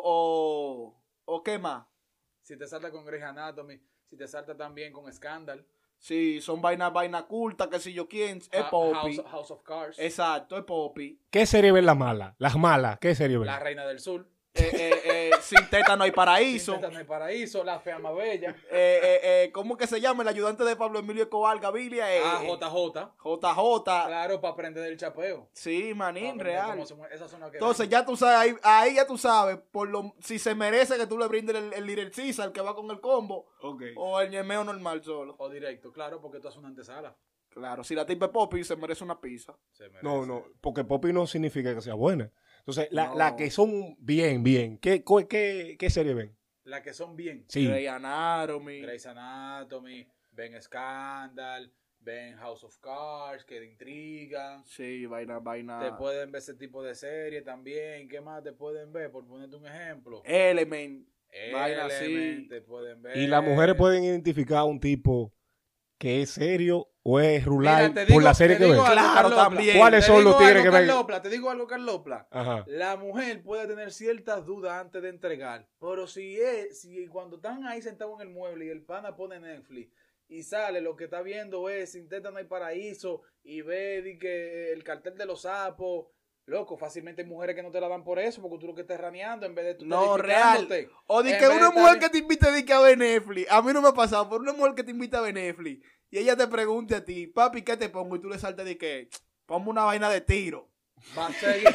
o, o qué más. Si te salta con Grey's Anatomy, si te salta también con Scandal. Si son vainas vaina culta, que si yo quién, es Ha- popi. House, House of Cards. Exacto, es popi. ¿Qué serie ven las malas? Las malas, ¿qué serie ven? La Reina del Sur. Eh, eh, eh, sin teta no hay paraíso. Sin Teta no hay paraíso. La Fea más Bella. Eh, eh, eh, ¿Cómo que se llama el ayudante de Pablo Emilio Escobar Gaviria? Eh, Ah, eh, J J. J J. Claro, para aprender del chapeo. Sí, Pa' manín, aprender real. cómo se mueve. Esas son las que Entonces ven. ya tú sabes, ahí, ahí ya tú sabes, por lo, si se merece que tú le brindes el, el Little Caesar que va con el combo, Ok. o el ñemeo normal solo. O directo, claro, porque tú haces una antesala. Claro, si la tipa es popi, se merece una pizza. Se merece. No, no, porque Poppy no significa que sea buena. Entonces, la, No. la que son bien, bien, ¿qué, cu- qué, qué serie ven? Las que son bien. Sí. Grey Anatomy. Grey's Anatomy, ven Scandal, ven House of Cards, que te intrigan. Sí, vaina, vaina. Te pueden ver ese tipo de serie también. ¿Qué más te pueden ver? Por ponerte un ejemplo. Element. vaina así. Element, te pueden ver. Y las mujeres pueden identificar a un tipo que es serio o es rural Mira, te por digo- la serie te que digo ven. algo, Claro, Carlopla. también. ¿Cuáles Te son digo los tigres algo, que ven? Carlopla, te digo algo, Carlopla. Ajá. La mujer puede tener ciertas dudas antes de entregar, pero si es, si cuando están ahí sentados en el mueble y el pana pone Netflix y sale, lo que está viendo es Sin Teta no hay paraíso y ve di que el cartel de los sapos, loco, fácilmente hay mujeres que no te la dan por eso, porque tú lo que estás raneando en vez de tú No, estar real. edificándote. O di En que vez una de mujer estar- que te invite di que a ver Netflix. A mí no me ha pasado, pero una mujer que te invita a ver Netflix y ella te pregunte a ti, papi, ¿qué te pongo? Y tú le saltas de que, ponme una vaina de tiro. Va a seguir.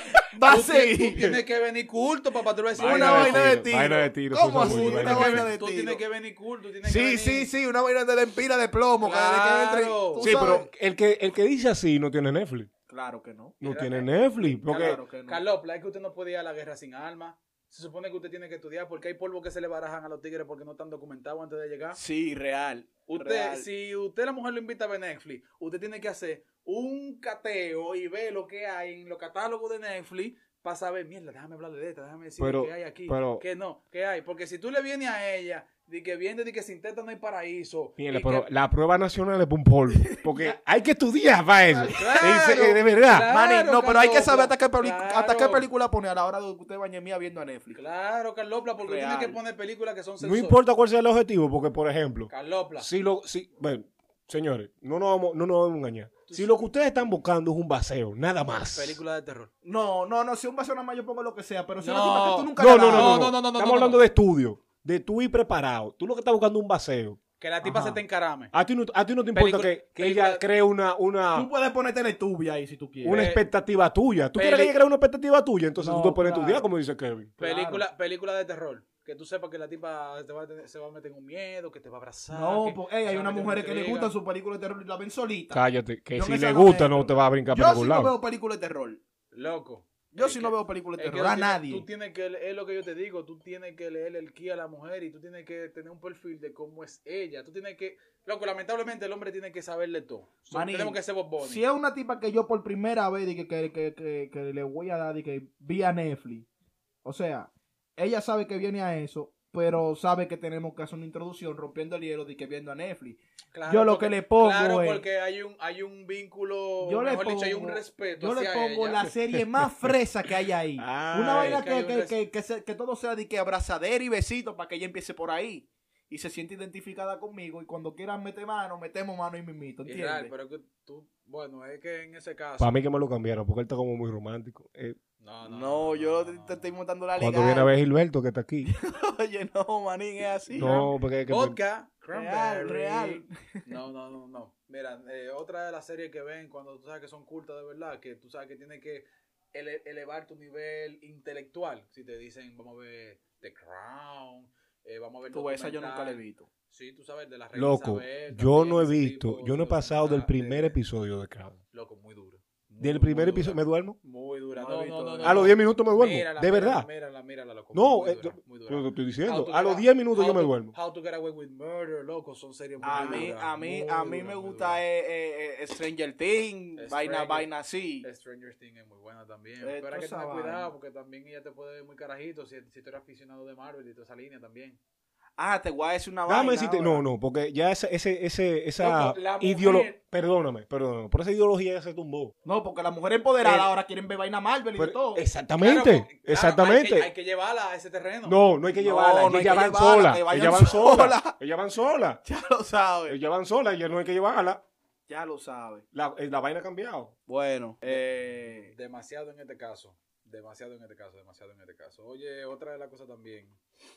Va a Tú, ti- tú seguir. tienes que venir culto, papá. Tú le decís Una vaina de tiro. Vaina de tiro. ¿Cómo eso es así? muy Una bueno. vaina de Tú tiro. tienes que venir culto. Tú tienes que Sí, venir... sí, sí, una vaina de empira de plomo. cada vez que entre, Claro. tú Sí, sabes. pero el que, el que dice así no tiene Netflix. Claro que no. No Mira, tiene eh, Netflix. Porque Claro que no. Carlopla, es que usted no puede ir a la guerra sin armas. Se supone que usted tiene que estudiar porque hay polvo que se le barajan a los tigres porque no están documentados antes de llegar. Sí, real. Usted, real. si usted la mujer lo invita a ver Netflix, usted tiene que hacer un cateo y ver lo que hay en los catálogos de Netflix para saber, mierda, déjame hablar de esta, déjame decir Pero- qué hay aquí, pero- qué no, qué hay. Porque si tú le vienes a ella, de que viene de que sin teta no hay paraíso. Mira, y pero que- la prueba nacional es por un polvo. Porque hay que estudiar para eso. Claro, Es- es de verdad. claro. Manín, no, pero hay que Carlopla, saber hasta qué, peli- claro. hasta qué película pone a la hora de que usted bañe mía viendo a Netflix. Claro, Carlopla, porque Real. tiene que poner películas que son No sensores. importa cuál sea el objetivo, porque, por ejemplo, Carlopla. si lo. Si, bueno, señores, no nos vamos, no nos vamos a engañar. Si lo que ustedes están buscando es un baseo, nada más. Película de terror. No, no, no, si un vaso nada más yo pongo lo que sea, pero si No. una tipa que tú nunca No, le no, has no, dado. no, no, no, no, Estamos no, hablando no. de estudio, de tú ir preparado. Tú lo que estás buscando es un baseo. Que la tipa Ajá. se te encarame. A ti no, a ti no te importa Película- que, que película- ella cree una, una, Tú puedes ponerte en el tubi ahí si tú quieres. una Pe- expectativa tuya. ¿Tú peli- quieres que ella cree una expectativa tuya? Entonces No, tú te pones a claro. estudiar, como dice Kevin. Película, película de terror. Que tú sepas que la tipa te va a tener- se va a meter en un miedo, que te va a abrazar. No, que pues, ey, se hay va a unas meter en mujeres que les intriga. gustan sus películas de terror y la ven solitas. Cállate, que Yo si en le esa gusta no no entro. te va a brincar por Yo ningún sí no lado. veo películas de terror. Loco. Yo Es sí que- no veo películas de es que terror. tú A tienes- nadie. Tú tienes que, le- es lo que yo te digo, tú tienes que leer el ki a la mujer y tú tienes que tener un perfil de cómo es ella. Tú tienes que, loco, lamentablemente el hombre tiene que saberle todo. So, Manín, tenemos que ser bobones. Si es una tipa que yo por primera vez dije que, que, que, que le voy a dar y que vi a Netflix. O sea, ella sabe que viene a eso, pero sabe que tenemos que hacer una introducción rompiendo el hielo de que viendo a Netflix. Claro, yo lo porque- que le pongo Claro, es- porque hay un, hay un vínculo, Yo le mejor pongo, dicho, hay un respeto yo le hacia pongo ella. la serie más fresa que hay ahí. Ay, Una vaina que hay que, un que, res- que, que, se- que todo sea de que abrazadera y besito para que ella empiece por ahí. Y se siente identificada conmigo. Y cuando quieran meter mano, metemos mano y mimito. Israel, ¿Entiendes? pero es que tú, bueno, es que en ese caso. Para mí que me lo cambiaron, porque él está como muy romántico. Eh, No, No, yo te, no, te estoy no. montando la cuando legal. viene a ver Gilberto, que está aquí. Oye, no, manín, es así. No, porque es que Vodka, Real, cranberry. real. No, no, no, no. Mira, eh, otra de las series que ven cuando tú sabes que son cultas de verdad, que tú sabes que tienes que ele- elevar tu nivel intelectual. Si te dicen, vamos a ver The Crown, eh, vamos a ver. Tú, esa yo nunca la he documental. visto. Sí, tú sabes, de la reina Loco, Isabel, yo también, no he ese visto, tipo yo no he de pasado del documental, primer de- episodio de Crown. Loco, muy duro. Muy, Del primer muy episodio, dura. ¿me duermo? Muy dura. No No, he no, visto no, de- no. A los diez minutos me duermo, Mírala, de mírala, verdad. Mírala, mírala, loco. No, muy eh, dura, yo- muy dura. Yo te estoy How diciendo, to a los Get- diez minutos How yo me to- duermo. How to Get Away with Murder, loco, son series muy A duras. mí, a mí, muy a mí duras, me muy gusta duras. eh, eh, eh, Stranger Things, Stranger- vaina, vaina así. Stranger Things es muy buena también. Eh, Pero hay que toda tener esa cuidado vaina. porque también ella te puede ver muy carajito si, si tú eres aficionado de Marvel y toda esa línea también. Ah, te voy a decir una Déjame vaina. decirte, ahora. no, no, porque ya ese, ese, ese, esa Loco, la mujer- ideología, perdóname, perdóname, por esa ideología ya se tumbó. No, porque las mujeres empoderadas Eh, ahora quieren ver vaina Marvel y de Pero- todo. exactamente, Claro, porque- claro, exactamente. hay, que, hay que llevarla a ese terreno. No, no hay que No, llevarla, no hay ellas que van llevarla, solas, que vayan ellas van solas, solas. ellas van solas, Ya lo sabes. ellas van solas, ellas no hay que llevarla. Ya lo sabes. La, eh, la vaina ha cambiado. Bueno, eh, Demasiado en este caso. Demasiado en este caso, demasiado en este caso. Oye, otra de las cosas también,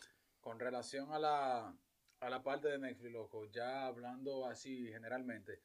con relación a la, a la parte de Netflix, loco, ya hablando así generalmente,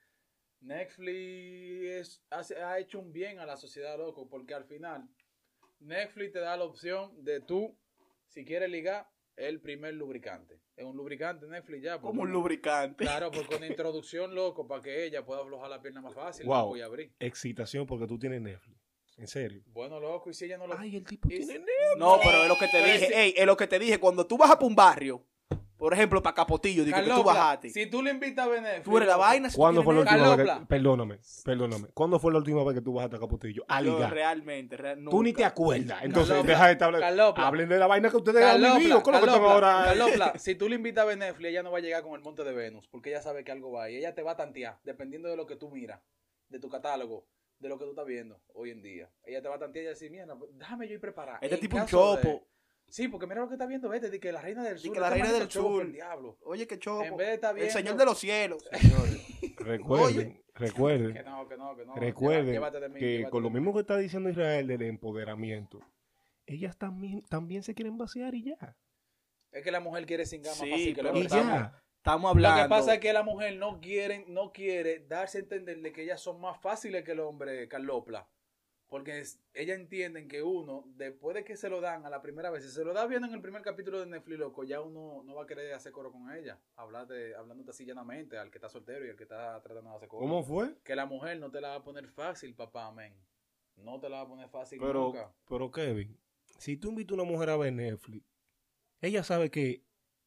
Netflix es- hace- ha hecho un bien a la sociedad, loco, porque al final Netflix te da la opción de tú, si quieres ligar, el primer lubricante. Es un lubricante Netflix ya. como un porque- lubricante. Claro, porque con introducción, loco, para que ella pueda aflojar la pierna más fácil, Wow. loco, y abrir. Excitación porque tú tienes Netflix. En serio. Bueno, loco, y si ella no lo... Ay, el tipo y tiene si- Netflix. No, pero es lo que te Pero dije. si- Ey, es lo que te dije. Cuando tú vas a pa' un barrio, por ejemplo, para Capotillo, digo que tú Carlopla, bajaste. si tú le invitas a ver Netflix, Tú eres la loco, vaina. si tú ¿Cuándo fue la tienes última vez que, Carlopla. perdóname, perdóname, ¿cuándo fue la última vez que tú bajaste a Capotillo? A Yo ligar. realmente, real- Tú ni nunca. te acuerdas. Entonces, Carlopla, deja de estar hablando. Carlopla. Hablen de la vaina que ustedes han Carlopla, vivido. ¿Qué es lo que están Carlopla, ahora? Carlopla, si tú le invitas a ver Netflix, ella no va a llegar con el monte de Venus, porque ella sabe que algo va y ella te va a tantear, dependiendo de lo que tú miras, de tu catálogo, de lo que tú estás viendo hoy en día. Ella te va a tantear y decir, mira, déjame yo ir preparada. Este En tipo un caso de- chopo. Sí, porque mira lo que está viendo este, de que la reina del Y sur. que la este reina manito del chopo, sur. el diablo. Oye, qué chopo. En vez de estar El viendo- señor de los cielos. Recuerden, recuerden, Que no, que no, que no. recuerden Llévate de mí, que llévate con lo de mí. mismo que está diciendo Israel del empoderamiento, ellas también, también se quieren vaciar y ya. Es que la mujer quiere sin gama Sí, fácil que pero lo Y que estamos- ya. Estamos Lo hablando. que pasa es que la mujer no quiere, no quiere darse a entender de que ellas son más fáciles que el hombre, Carlopla. Porque es, ellas entienden que uno, después de que se lo dan a la primera vez, si se lo da bien en el primer capítulo de Netflix, loco, ya uno no va a querer hacer coro con ella. Hablar de, hablándote así llanamente al que está soltero y al que está tratando de hacer coro. ¿Cómo fue? Que la mujer no te la va a poner fácil, papá, amén. No te la va a poner fácil Pero, nunca. pero Kevin, si tú invitas a una mujer a ver Netflix, ella sabe que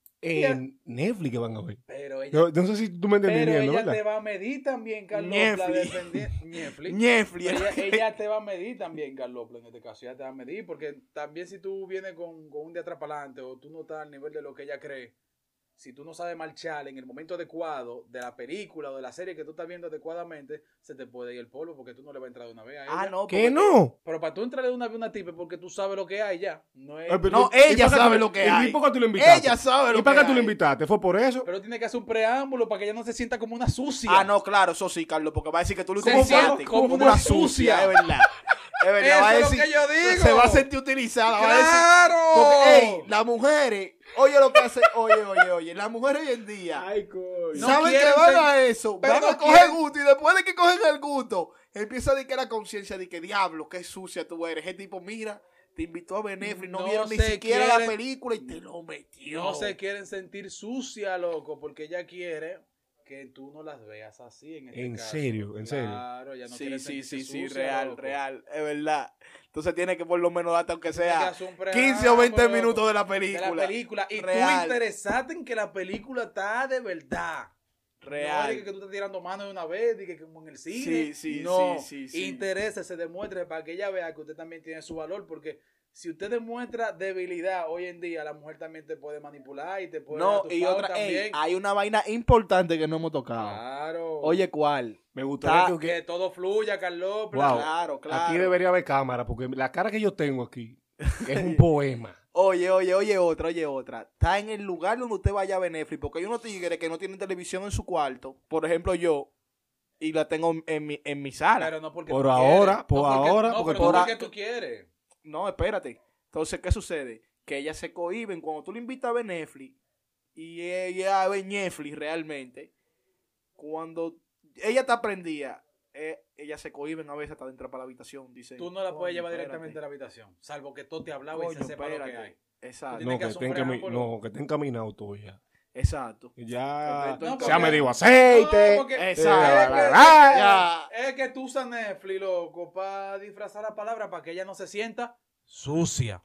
en Netflix que van a ver. Pero ella, No, no sé si tú me pero entendías, ella ¿verdad? te va a medir también, Carlos. Netflix. Netflix. Netflix. Ella, ella te va a medir también, Carlos, en este caso. Ella te va a medir porque también si tú vienes con, con un día atrás para adelante o tú no estás al nivel de lo que ella cree, si tú no sabes marchar en el momento adecuado de la película o de la serie que tú estás viendo adecuadamente, se te puede ir el polvo porque tú no le vas a entrar de una vez a ella. Ah, no. ¿Qué porque- no? Pero para tú entrar de una vez a una tipa porque tú sabes lo que hay ya. No es... Eh, pero- No, ¿y ella para qué sabe tú- lo que ¿y hay. por qué tú lo invitaste? Ella sabe lo ¿Y para que qué tú lo hay. invitaste? ¿Fue por eso? Pero tiene que hacer un preámbulo para que ella no se sienta como una sucia. Ah, no, claro, eso sí, Carlos, porque va a decir que tú lo Se utilizaste siente como una sucia. es verdad. Es verdad, Eso va a es lo decir, que yo digo. se va a sentir utilizada, va a decir, ¡Claro! porque, ey, las mujeres, oye lo que hace, oye, oye, oye, las mujeres hoy en día, Ay, coño. No saben que quieren van ser- a eso, pero van no a coger quieren- gusto, y después de que cogen el gusto, empieza a decir que la conciencia de que diablo, qué sucia tú eres. El tipo, mira, te invitó a ver Netflix, no, No vieron ni se siquiera quieren- la película y te lo metió. No se quieren sentir sucia, loco, porque ella quiere que tú no las veas así en este ¿En caso. serio? ¿En serio? Claro, ella no Sí, quiere sí, sentirse sí, sí, sucia, real, loco. real, es verdad. Entonces tiene que por lo menos darte aunque Tiene que sea hacer un quince o veinte preámbulo, minutos de la de película. la película. Y Real. tú interesarte en que la película está de verdad. Real. No es que tú estás tirando mano de una vez, y que como en el cine. Sí, sí, no, sí, sí, sí. interese, se demuestre para que ella vea que usted también tiene su valor, porque si usted demuestra debilidad hoy en día, la mujer también te puede manipular y te puede dar No, tu y favor otra, ey, también. hay una vaina importante que no hemos tocado. Claro. Oye, ¿cuál? Me gustaría Ta- que... que todo fluya, Carlos. Wow. Claro, claro. Aquí debería haber cámara, porque la cara que yo tengo aquí es un poema. Oye, oye, oye otra, oye otra. Está en el lugar donde usted vaya a ver Netflix, porque hay unos tigres que no tienen televisión en su cuarto, por ejemplo yo, y la tengo en mi, en mi sala. Pero no porque Por tú ahora, quieres. por no porque, ahora, no, porque pero tú- no porque tú quieres. No, espérate. Entonces, ¿qué sucede? Que ellas se cohiben cuando tú le invitas a ver Netflix y ella ve Netflix realmente. Cuando ella está prendida, eh, ellas se cohiben a veces hasta de entrar para la habitación. Dicen, Tú no la puedes "Coño, llevar espérate". directamente a la habitación, salvo que tú te hablaba y Coño, se sepa lo que espérate. hay. Exacto. Tiene No, que que hacer un estén cami- preámbulo. no, que estén caminados todo ya. Exacto. Ya No, se ha porque- medido aceite. No, porque- Exacto. Es que- Ya. Es que tú usas Netflix, loco, para disfrazar la palabra para que ella no se sienta sucia.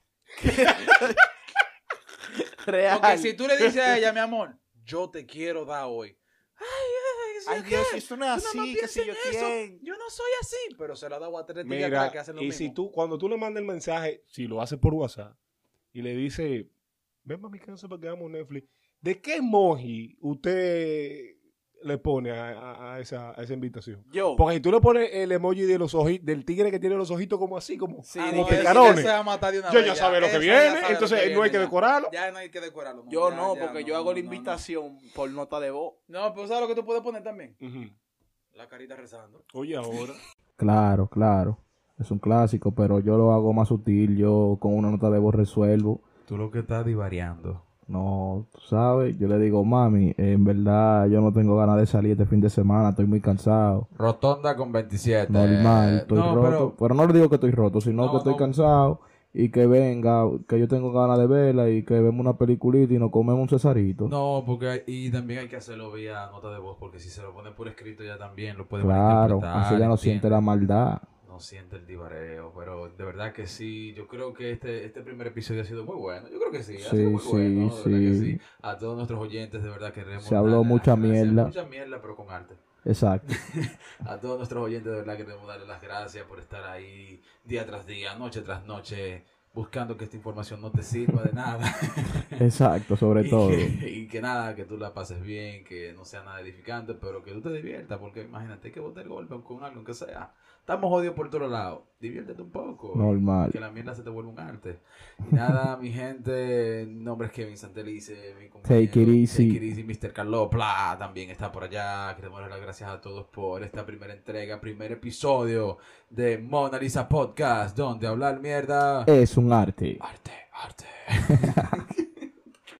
Real. Porque si tú le dices a ella, mi amor, yo te quiero dar hoy. Ay, ay, Ay, ¿qué? Dios, esto no es Tú nada más así, que piensas si yo en eso. quién. Yo no soy así. Pero se la ha dado a tres tigres Mira, que hacen lo y mismo. si tú, cuando tú le mandas el mensaje, si lo haces por WhatsApp, y le dices, ven para mi casa para que hagamos Netflix, ¿de qué emoji usted le pone a, a- a esa, a esa invitación? Yo. Porque si tú le pones el emoji de los ojitos, del tigre que tiene los ojitos como así, como, Sí, Ah, como no, que ese picarones, ya se va a matar de una yo vez, ya sabe lo que Ese viene, ya sabe lo entonces que no hay que viene, ya. decorarlo. Ya no hay que decorarlo. no, Yo ya, no, ya, porque no, yo hago no, la no, no. invitación por nota de voz. No, pero ¿sabes lo que tú puedes poner también? Ujú. La carita rezando. Oye, ahora. Claro, claro. Es un clásico, pero yo lo hago más sutil. Yo con una nota de voz resuelvo. Tú lo que estás divariando. No, tú sabes, yo le digo, mami, en verdad yo no tengo ganas de salir este fin de semana, estoy muy cansado. Rotonda con veintisiete. Normal, estoy no, roto. pero Pero... no le digo que estoy roto, sino No, que estoy no. cansado y que venga, que yo tengo ganas de verla y que vemos una peliculita y nos comemos un cesarito. No, porque hay- y también hay que hacerlo vía nota de voz, porque si se lo pone por escrito ya también lo puede Claro, malinterpretar, así ella no ¿entiendes? siente la maldad. No siente el divareo, pero de verdad que sí, yo creo que este, este primer episodio ha sido muy bueno, yo creo que sí, ha Sí, sido muy sí, bueno, de verdad que sí. sí. A todos nuestros oyentes, de verdad queremos Se habló darle las mucha gracias, mierda. mucha mierda, pero con arte. Exacto. A todos nuestros oyentes, de verdad queremos darles las gracias por estar ahí día tras día, noche tras noche, buscando que esta información no te sirva de nada. Exacto, sobre y todo. Que, y que nada, que tú la pases bien, que no sea nada edificante, pero que tú te diviertas, porque imagínate, hay que botar el golpe con algo, aunque sea. Estamos jodidos por todos lados. Diviértete un poco. Normal. Que la mierda se te vuelva un arte. Y nada, mi gente, mi nombre es Kevin Santelice, mi compañero, Take it easy. Take it easy, mister Carlos Pla, también está por allá. Queremos dar las gracias a todos por esta primera entrega, primer episodio de Mona Lisa Podcast, donde hablar mierda. Es un arte. Arte, arte.